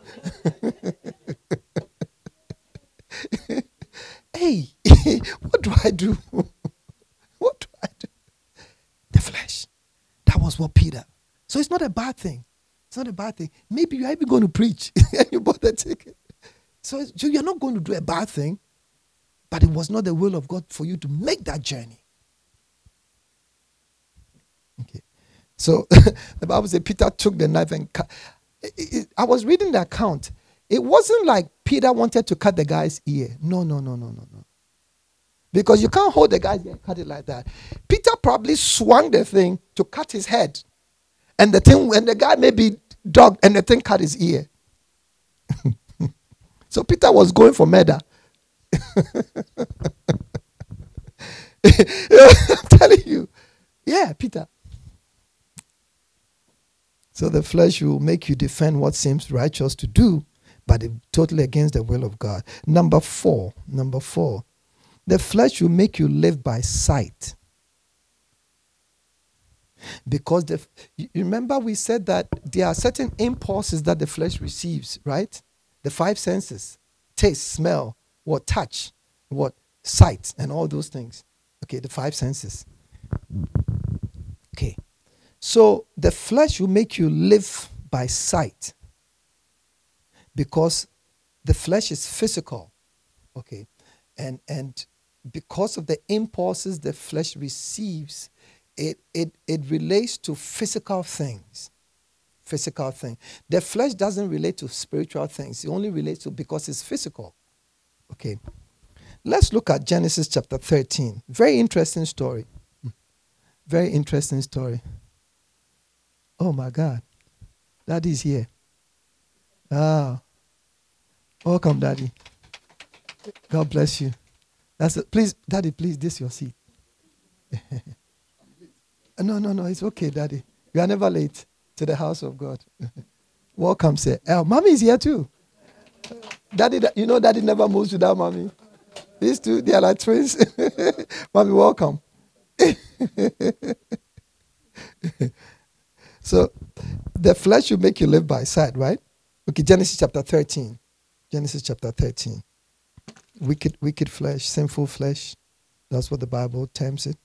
Hey, what do I do? What do I do? The flesh. That was what Peter. So it's not a bad thing. It's not a bad thing. Maybe you're even going to preach and you bought the ticket. So you're not going to do a bad thing, but it was not the will of God for you to make that journey. Okay. So the Bible says Peter took the knife and cut. I was reading the account. It wasn't like Peter wanted to cut the guy's ear. No. Because you can't hold the guy's ear and cut it like that. Peter probably swung the thing to cut his head. And the guy maybe dug and the thing cut his ear. So Peter was going for murder. I'm telling you. Yeah, Peter. So the flesh will make you defend what seems righteous to do, but it's totally against the will of God. Number four, the flesh will make you live by sight. Because you remember we said that there are certain impulses that the flesh receives, right? The five senses: taste, smell, what, touch, what, sight, and all those things. Okay, the five senses. Okay, so the flesh will make you live by sight because the flesh is physical. Okay, and because of the impulses the flesh receives, it relates to physical things. Physical thing. The flesh doesn't relate to spiritual things. It only relates to because it's physical. Okay. Let's look at Genesis chapter 13. Very interesting story. Very interesting story. Oh my God. Daddy's here. Ah. Welcome, Daddy. God bless you. That's it. Please, Daddy, please, this is your seat. No, it's okay, Daddy. You are never late to the house of God. Welcome, sir. Mommy is here too. Daddy, Daddy never moves without Mommy. These two, they are like twins. Mommy, welcome. So, the flesh will make you live by sight, right? Okay, Genesis chapter 13. Genesis chapter 13. Wicked flesh, sinful flesh. That's what the Bible terms it.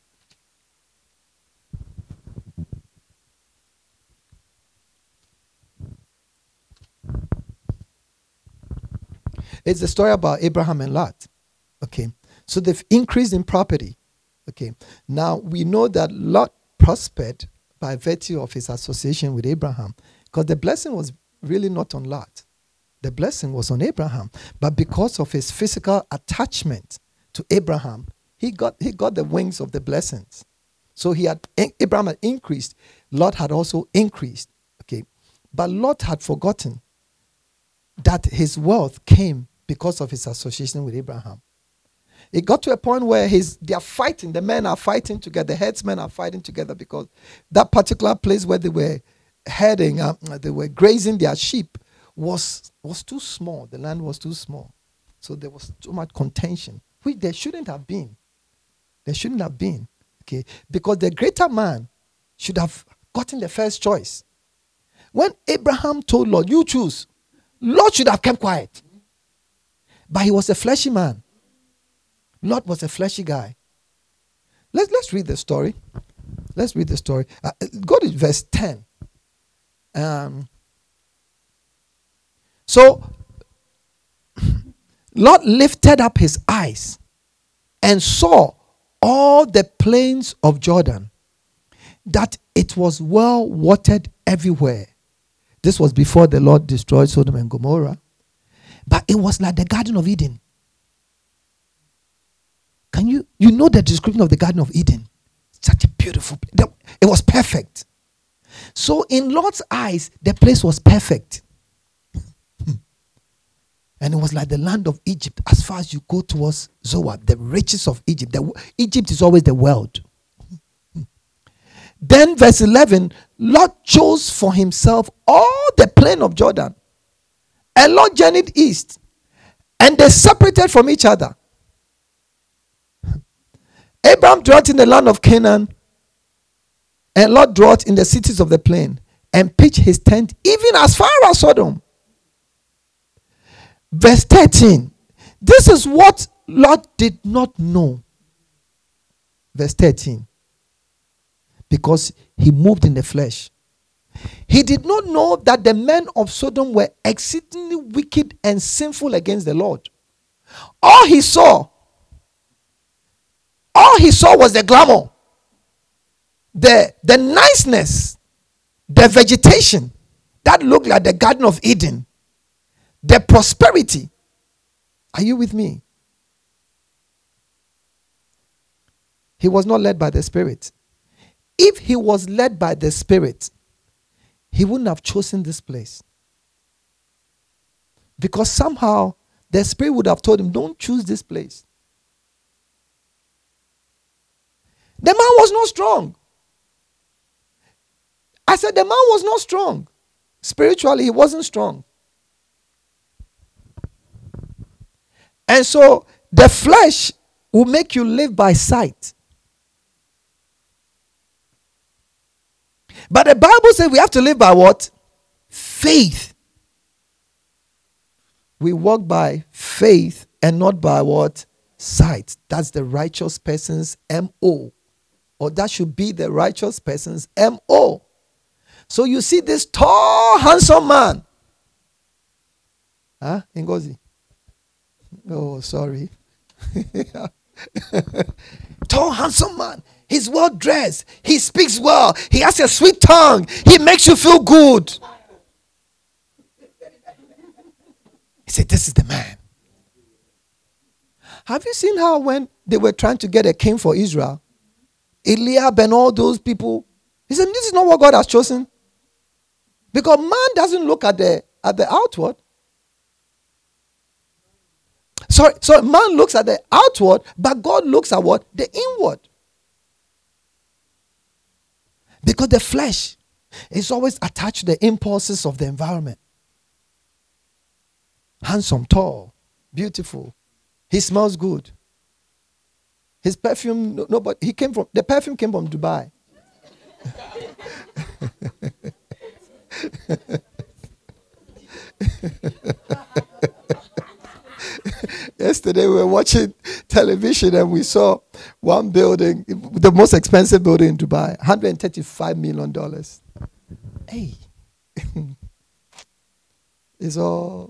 It's the story about Abraham and Lot. Okay. So they've increased in property. Okay. Now we know that Lot prospered by virtue of his association with Abraham, because the blessing was really not on Lot. The blessing was on Abraham. But because of his physical attachment to Abraham, he got the wings of the blessings. So Abraham had increased. Lot had also increased. Okay. But Lot had forgotten that his wealth came because of his association with Abraham. It got to a point where they are fighting. The men are fighting together. The herdsmen are fighting together because that particular place where they were herding, they were grazing their sheep, was too small. The land was too small. So there was too much contention, which there shouldn't have been. There shouldn't have been. Okay, because the greater man should have gotten the first choice. When Abraham told Lot, you choose, Lot should have kept quiet. But he was a fleshy man. Lot was a fleshy guy. Let's read the story. Let's read the story. Go to verse 10. So Lot lifted up his eyes and saw all the plains of Jordan, that it was well watered everywhere. This was before the Lord destroyed Sodom and Gomorrah. But it was like the Garden of Eden. Can you know the description of the Garden of Eden? Such a beautiful place. It was perfect. So in Lot's eyes, the place was perfect. And it was like the land of Egypt as far as you go towards Zoar, the riches of Egypt. Egypt is always the world. Then verse 11, Lot chose for himself all the plain of Jordan. And Lot journeyed east, and they separated from each other. Abraham dwelt in the land of Canaan, and Lot dwelt in the cities of the plain, and pitched his tent even as far as Sodom. Verse 13, this is what Lot did not know. Verse 13, because he moved in the flesh. He did not know that the men of Sodom were exceedingly wicked and sinful against the Lord. All he saw was the glamour, the niceness, the vegetation that looked like the Garden of Eden, the prosperity. Are you with me? He was not led by the Spirit. If he was led by the Spirit, he wouldn't have chosen this place. Because somehow the Spirit would have told him, don't choose this place. The man was not strong. I said the man was not strong. Spiritually, he wasn't strong. And so the flesh will make you live by sight. But the Bible says we have to live by what? Faith. We walk by faith and not by what? Sight. That's the righteous person's MO. Or that should be the righteous person's MO. So you see this tall, handsome man. Huh? Ngozi? Oh, sorry. Tall, handsome man. He's well dressed. He speaks well. He has a sweet tongue. He makes you feel good. He said, this is the man. Have you seen how when they were trying to get a king for Israel, Eliab and all those people, he said, this is not what God has chosen. Because man doesn't look at the outward. So man looks at the outward, but God looks at what? The inward. Because the flesh is always attached to the impulses of the environment. Handsome, tall, beautiful. He smells good. His perfume, the perfume came from Dubai. Yesterday we were watching television and we saw one building, the most expensive building in Dubai, $135 million. Hey. It's all...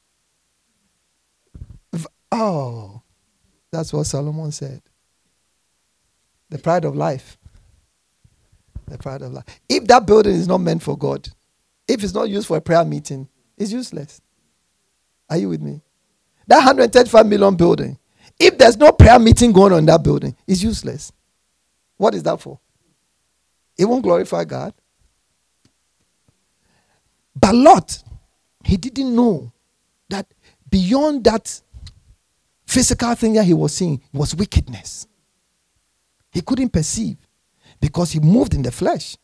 Oh, that's what Solomon said. The pride of life. The pride of life. If that building is not meant for God, if it's not used for a prayer meeting, it's useless. Are you with me? That 135 million building, if there's no prayer meeting going on in that building, it's useless. What is that for? It won't glorify God. But Lot, he didn't know that beyond that physical thing that he was seeing was wickedness. He couldn't perceive because he moved in the flesh.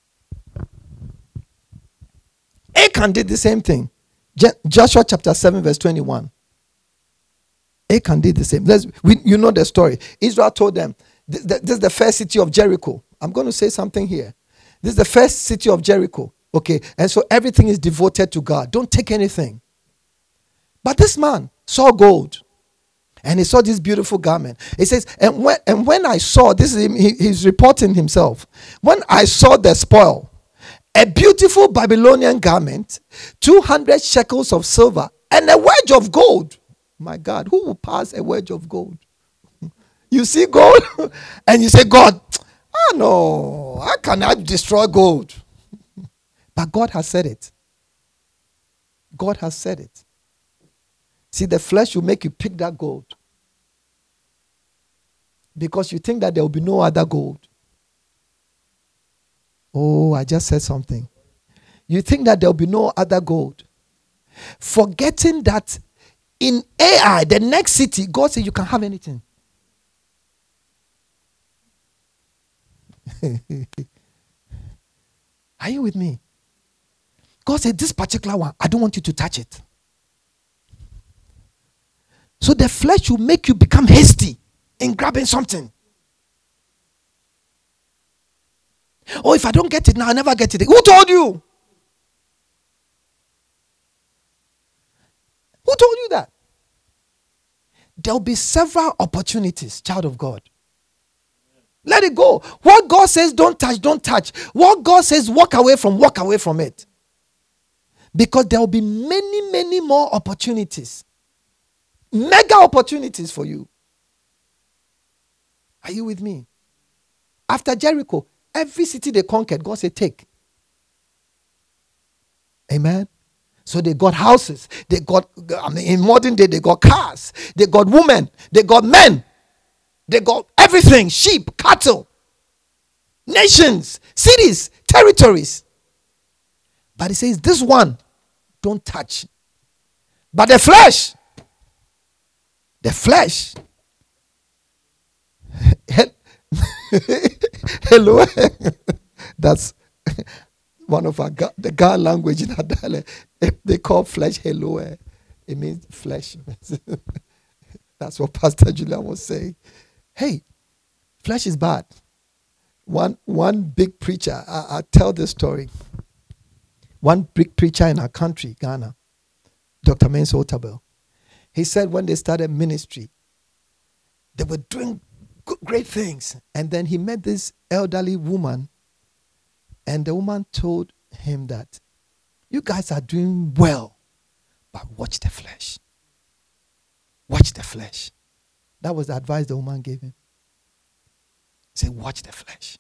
Achan did the same thing. Joshua chapter 7 verse 21. Achan did the same. You know the story. Israel told them, this is the first city of Jericho. I'm going to say something here. This is the first city of Jericho. Okay, and so everything is devoted to God. Don't take anything. But this man saw gold. And he saw this beautiful garment. He says, and when I saw, this is him, he's reporting himself. When I saw the spoil, a beautiful Babylonian garment, 200 shekels of silver, and a wedge of gold. My God, who will pass a wedge of gold? You see gold, and you say, God, no, I cannot destroy gold. But God has said it. God has said it. See, the flesh will make you pick that gold. Because you think that there will be no other gold. Oh, I just said something. You think that there will be no other gold. Forgetting that in Ai, the next city, God said you can have anything. Are you with me? God said, this particular one, I don't want you to touch it. So the flesh will make you become hasty in grabbing something. Oh, if I don't get it now, I never get it. Who told you? Who told you that? There will be several opportunities, child of God. Let it go. What God says, don't touch, don't touch. What God says, walk away from it. Because there will be many, many more opportunities. Mega opportunities for you. Are you with me? After Jericho, every city they conquered, God said, take. Amen. So they got houses. They got, in modern day, they got cars. They got women. They got men. They got everything. Sheep, cattle, nations, cities, territories. But he says, this one, don't touch. But the flesh, hello. That's one of the God language in our dialect. They call flesh hello. It means flesh. That's what Pastor Julian was saying. Hey, flesh is bad. One big preacher, I tell this story. One big preacher in our country, Ghana, Dr. Mensa Otabil, he said when they started ministry, they were doing great things. And then he met this elderly woman, and the woman told him that, you guys are doing well, but watch the flesh. Watch the flesh. That was the advice the woman gave him. He said, watch the flesh.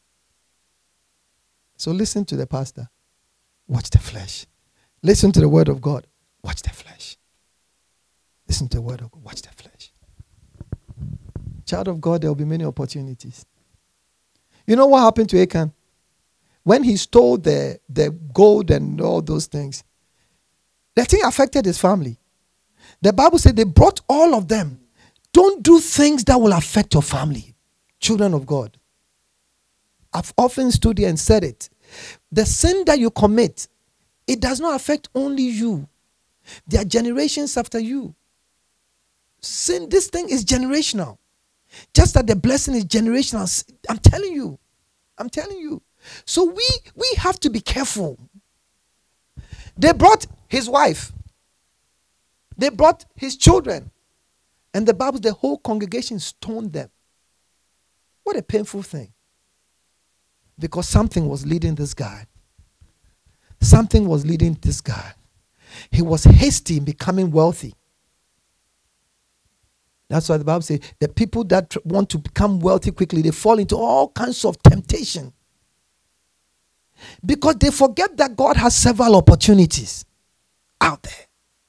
So listen to the pastor. Watch the flesh. Listen to the word of God. Watch the flesh. Listen to the word of God. Watch the flesh. Child of God, there will be many opportunities. You know what happened to Achan? When he stole the gold and all those things, the thing affected his family. The Bible said they brought all of them. Don't do things that will affect your family. Children of God. I've often stood here and said it. The sin that you commit, it does not affect only you. There are generations after you. Sin, this thing is generational. Just that the blessing is generational. I'm telling you. I'm telling you. So we have to be careful. They brought his wife. They brought his children. And the Bible, the whole congregation stoned them. What a painful thing. Because something was leading this guy. Something was leading this guy. He was hasty in becoming wealthy. That's why the Bible says the people that want to become wealthy quickly, they fall into all kinds of temptation. Because they forget that God has several opportunities out there.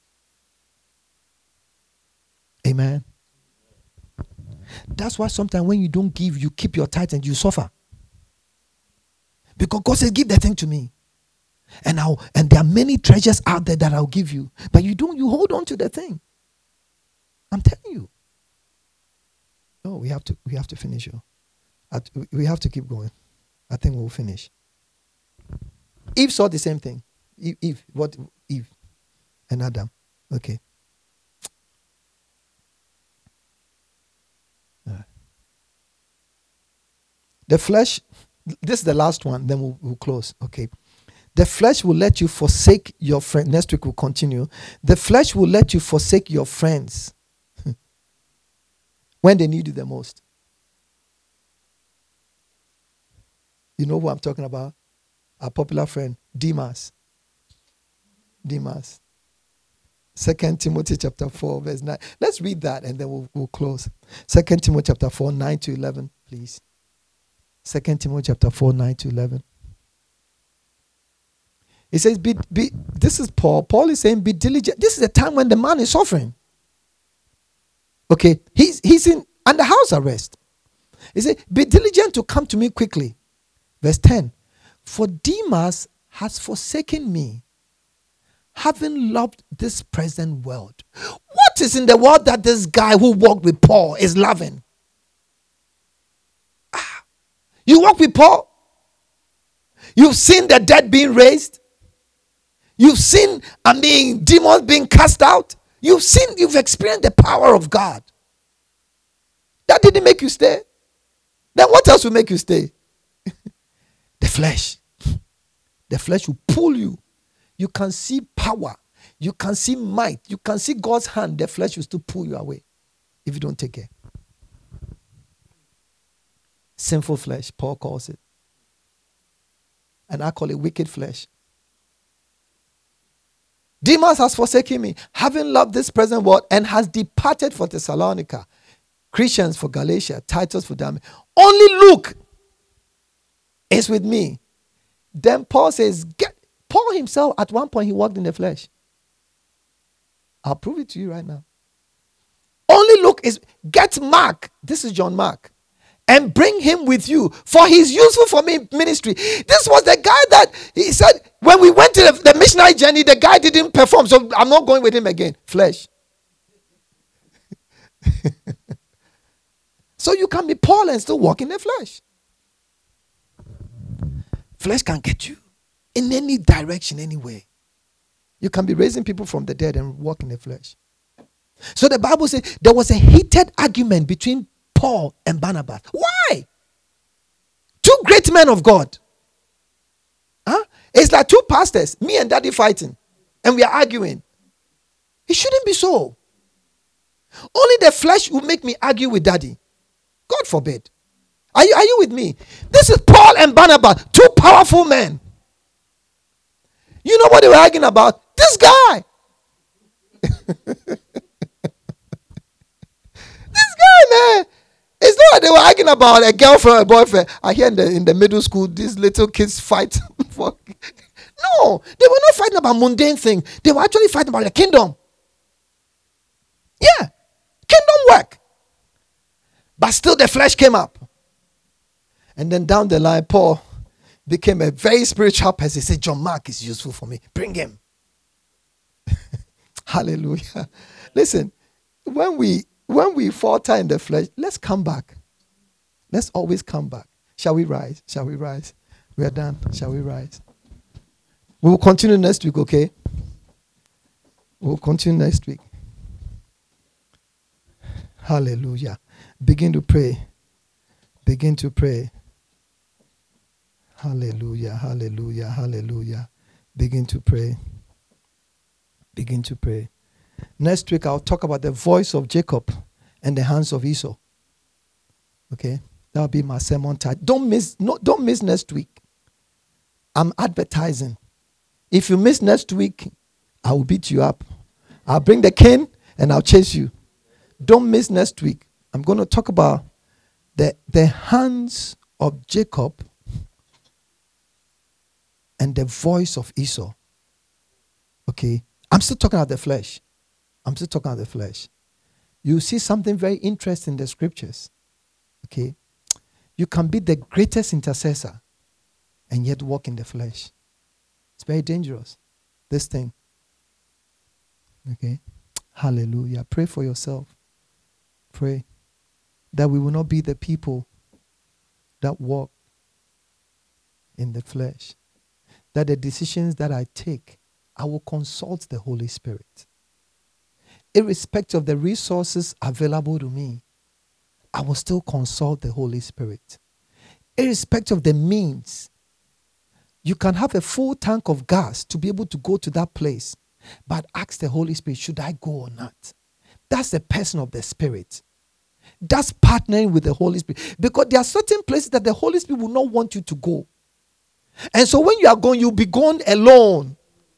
Amen. That's why sometimes when you don't give, you keep your tithe and you suffer. Because God says, give that thing to me. And there are many treasures out there that I'll give you. But you hold on to the thing. I'm telling you. No, we have to finish. We have to keep going. I think we'll finish. Eve saw the same thing. Eve and Adam. Okay. The flesh, this is the last one, then we'll close. Okay. The flesh will let you forsake your friend. Next week we'll continue. The flesh will let you forsake your friends when they need you the most. You know who I'm talking about? Our popular friend, Demas. 2 Timothy chapter 4, verse 9. Let's read that and then we'll close. 2 Timothy chapter 4, 9 to 11, please. 2 Timothy chapter 4, 9 to 11. He says, this is Paul. Paul is saying, be diligent. This is a time when the man is suffering. Okay, he's in under house arrest. He said, be diligent to come to me quickly. Verse 10. For Demas has forsaken me, having loved this present world. What is in the world that this guy who walked with Paul is loving? You walk with Paul. You've seen the dead being raised. You've seen, demons being cast out. You've experienced the power of God. That didn't make you stay. Then what else will make you stay? The flesh. The flesh will pull you. You can see power. You can see might. You can see God's hand. The flesh will still pull you away if you don't take care. Sinful flesh, Paul calls it. And I call it wicked flesh. Demas has forsaken me, having loved this present world, and has departed for Thessalonica. Christians for Galatia, Titus for Dalmatia. Only Luke is with me. Then Paul says, Paul himself, at one point, he walked in the flesh. I'll prove it to you right now. Only Luke get Mark. This is John Mark. And bring him with you, for he's useful for me ministry. This was the guy that he said, when we went to the missionary journey, the guy didn't perform, so I'm not going with him again. Flesh. So you can be Paul and still walk in the flesh. Flesh can get you in any direction, anyway. You can be raising people from the dead and walk in the flesh. So the Bible says there was a heated argument between Paul and Barnabas. Why? Two men of God. Huh? It's like two pastors, me and daddy fighting, and we are arguing. It shouldn't be so. Only the flesh will make me argue with daddy. God forbid. Are you with me? This is Paul and Barnabas, two powerful men. You know what they were arguing about? This guy. This guy, man. It's not like they were arguing about a girlfriend or a boyfriend. I hear in the middle school, these little kids fight for. No, they were not fighting about mundane things. They were actually fighting about the kingdom. Yeah, kingdom work. But still the flesh came up. And then down the line, Paul became a very spiritual person. He said, John Mark is useful for me. Bring him. Hallelujah. Listen, when we falter in the flesh, let's come back. Let's always come back. Shall we rise? Shall we rise? We are done. Shall we rise? We will continue next week, okay? We'll continue next week. Hallelujah. Begin to pray. Begin to pray. Hallelujah. Hallelujah. Hallelujah. Begin to pray. Begin to pray. Next week, I'll talk about the voice of Jacob and the hands of Esau. Okay? That'll be my sermon title. Don't miss next week. I'm advertising. If you miss next week, I will beat you up. I'll bring the cane and I'll chase you. Don't miss next week. I'm going to talk about the hands of Jacob and the voice of Esau. Okay? I'm still talking about the flesh. I'm still talking about the flesh. You see something very interesting in the scriptures. Okay? You can be the greatest intercessor and yet walk in the flesh. It's very dangerous, this thing. Okay? Hallelujah. Pray for yourself. Pray that we will not be the people that walk in the flesh. That the decisions that I take, I will consult the Holy Spirit. Irrespective of the resources available to me, I will still consult the Holy Spirit. Irrespective of the means, you can have a full tank of gas to be able to go to that place, but ask the Holy Spirit, should I go or not? That's the person of the Spirit. That's partnering with the Holy Spirit. Because there are certain places that the Holy Spirit will not want you to go. And so when you are going, you'll be going alone.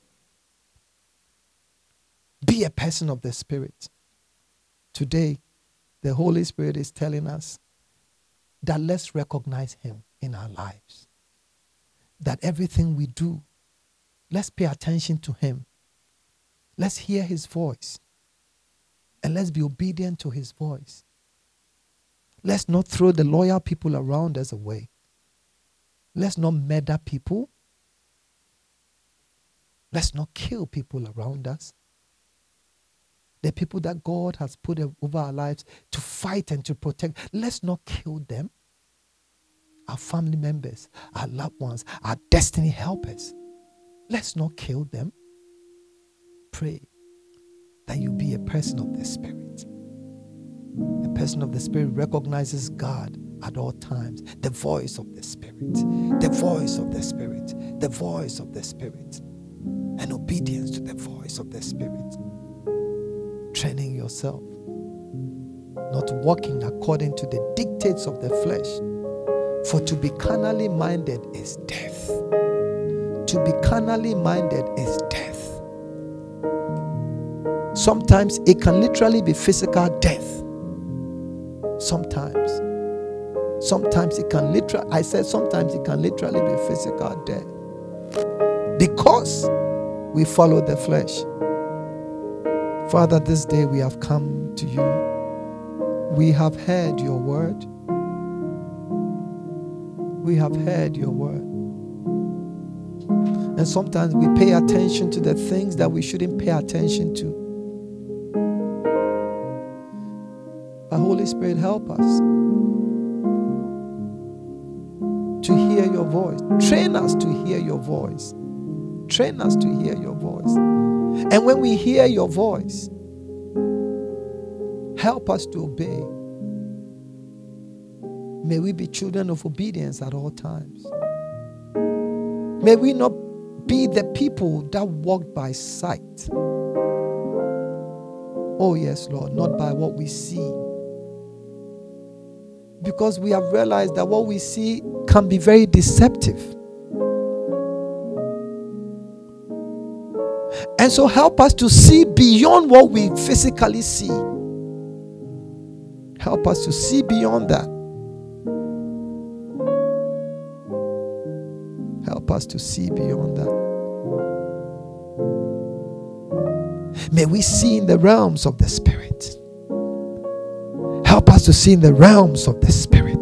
Be a person of the Spirit. Today, the Holy Spirit is telling us that let's recognize Him in our lives. That everything we do, let's pay attention to Him. Let's hear His voice. And let's be obedient to His voice. Let's not throw the loyal people around us away. Let's not murder people. Let's not kill people around us. The people that God has put over our lives to fight and to protect, let's not kill them. Our family members, our loved ones, our destiny helpers. Let's not kill them. Pray that you be a person of the Spirit. A person of the Spirit recognizes God at all times. The voice of the Spirit. The voice of the Spirit. The voice of the Spirit. And obedience to the voice of the Spirit. Training yourself. Not walking according to the dictates of the flesh. For to be carnally minded is death. To be carnally minded is death. Sometimes it can literally be physical death. Sometimes it can literally be physical death. Because we follow the flesh. Father, this day we have come to you. We have heard your word. We have heard your word. And sometimes we pay attention to the things that we shouldn't pay attention to. But Holy Spirit, help us to hear your voice. Train us to hear your voice. Train us to hear your voice. And when we hear your voice, help us to obey. May we be children of obedience at all times. May we not be the people that walk by sight. Oh yes, Lord, not by what we see. Because we have realized that what we see can be very deceptive. And so help us to see beyond what we physically see. Help us to see beyond that. Help us to see beyond that. May we see in the realms of the Spirit. Help us to see in the realms of the Spirit.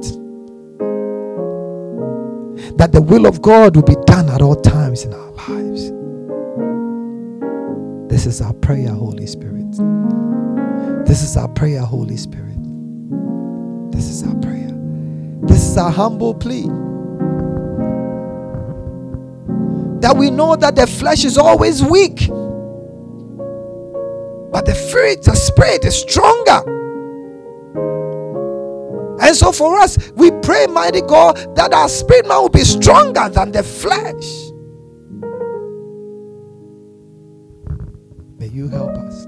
That the will of God will be done at all times in our lives. This is our prayer, Holy Spirit. This is our prayer, Holy Spirit. This is our prayer. This is our humble plea. That we know that the flesh is always weak. But the spirit is stronger. And so for us, we pray, mighty God, that our spirit man will be stronger than the flesh. May you help us.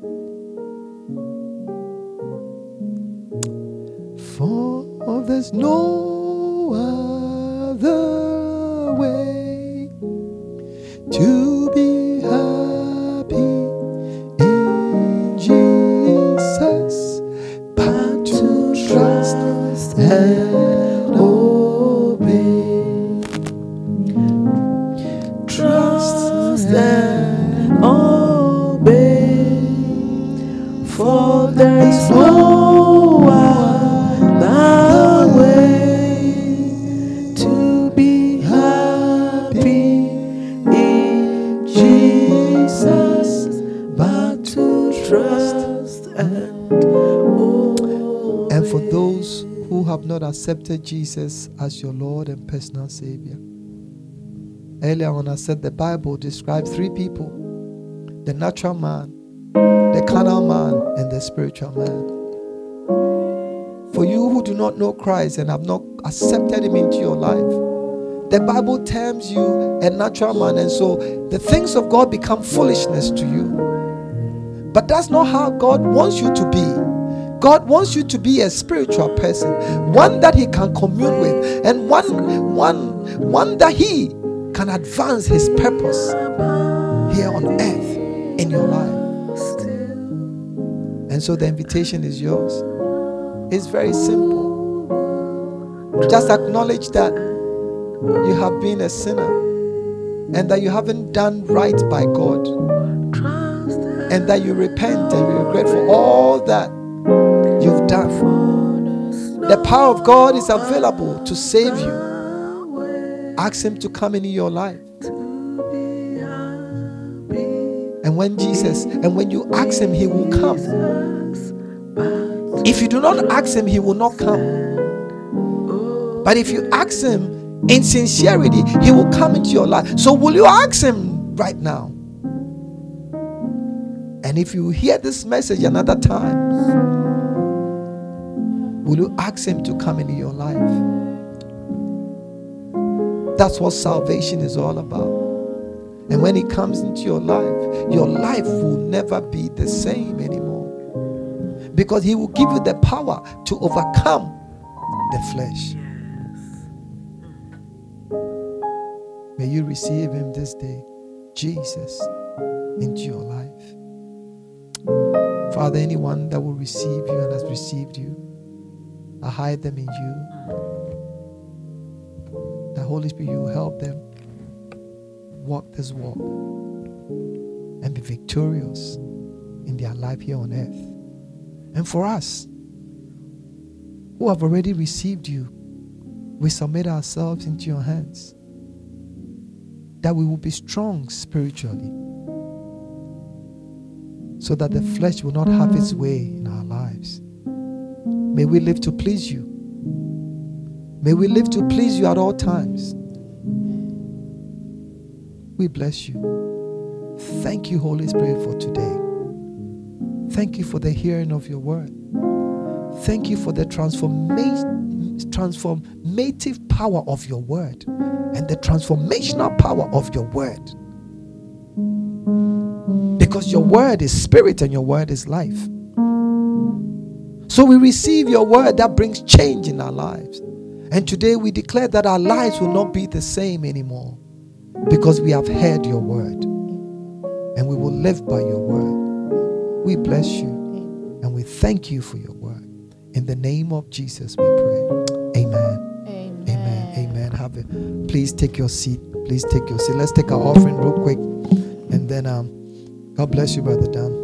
For there's no other way to be happy in Jesus but to trust and obey. Trust and obey. For there is no other way to be happy in Jesus but to trust and obey. And for those who have not accepted Jesus as your Lord and personal Savior, earlier on I said the Bible describes three people: the natural man, the carnal man, and the spiritual man. For you who do not know Christ and have not accepted Him into your life, the Bible terms you a natural man, and so the things of God become foolishness to you. But that's not how God wants you to be. God wants you to be a spiritual person, one that He can commune with, and one that He can advance His purpose here on earth in your life. And so the invitation is yours. It's very simple. Just acknowledge that you have been a sinner and that you haven't done right by God, and that you repent and you regret for all that you've done. The power of God is available to save you. Ask Him to come into your life. And when you ask Him, He will come. If you do not ask Him, He will not come. But if you ask Him in sincerity, He will come into your life. So will you ask Him right now? And if you hear this message another time, will you ask Him to come into your life? That's what salvation is all about. And when He comes into your life will never be the same anymore. Because He will give you the power to overcome the flesh. May you receive Him this day, Jesus, into your life. Father, anyone that will receive you and has received you, I hide them in you. The Holy Spirit, you will help them walk this walk and be victorious in their life here on earth. And for us who have already received you, we submit ourselves into your hands, that we will be strong spiritually, so that the flesh will not have its way in our lives. May we live to please you. May we live to please you at all times. We bless you. Thank you, Holy Spirit, for today. Thank you for the hearing of your word. Thank you for the transformative power of your word and the transformational power of your word. Because your word is spirit and your word is life. So we receive your word that brings change in our lives. And today we declare that our lives will not be the same anymore, because we have heard your word and we will live by your word. We bless you and we thank you for your word. In the name of Jesus we pray. Amen. Amen. Amen. Amen. Have it. Please take your seat. Please take your seat. Let's take our offering real quick. And then God bless you, Brother Dan.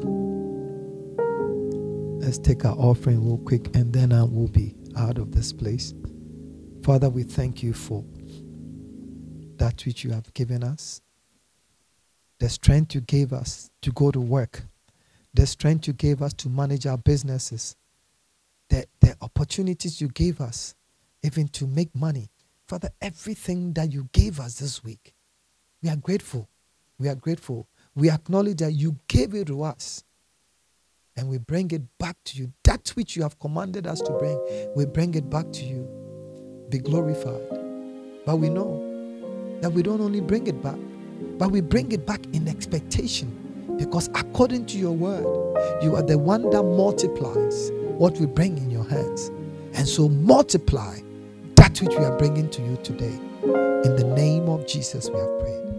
Let's take our offering real quick, and then we'll be out of this place. Father, we thank you for that which you have given us, the strength you gave us to go to work, the strength you gave us to manage our businesses, the opportunities you gave us even to make money. Father, everything that you gave us this week, we are grateful. We are grateful. We acknowledge that you gave it to us, and we bring it back to you. That which you have commanded us to bring, we bring it back to you. Be glorified. But we know that we don't only bring it back, but we bring it back in expectation, because according to your word, you are the one that multiplies what we bring in your hands. And so multiply that which we are bringing to you today. In the name of Jesus we have prayed.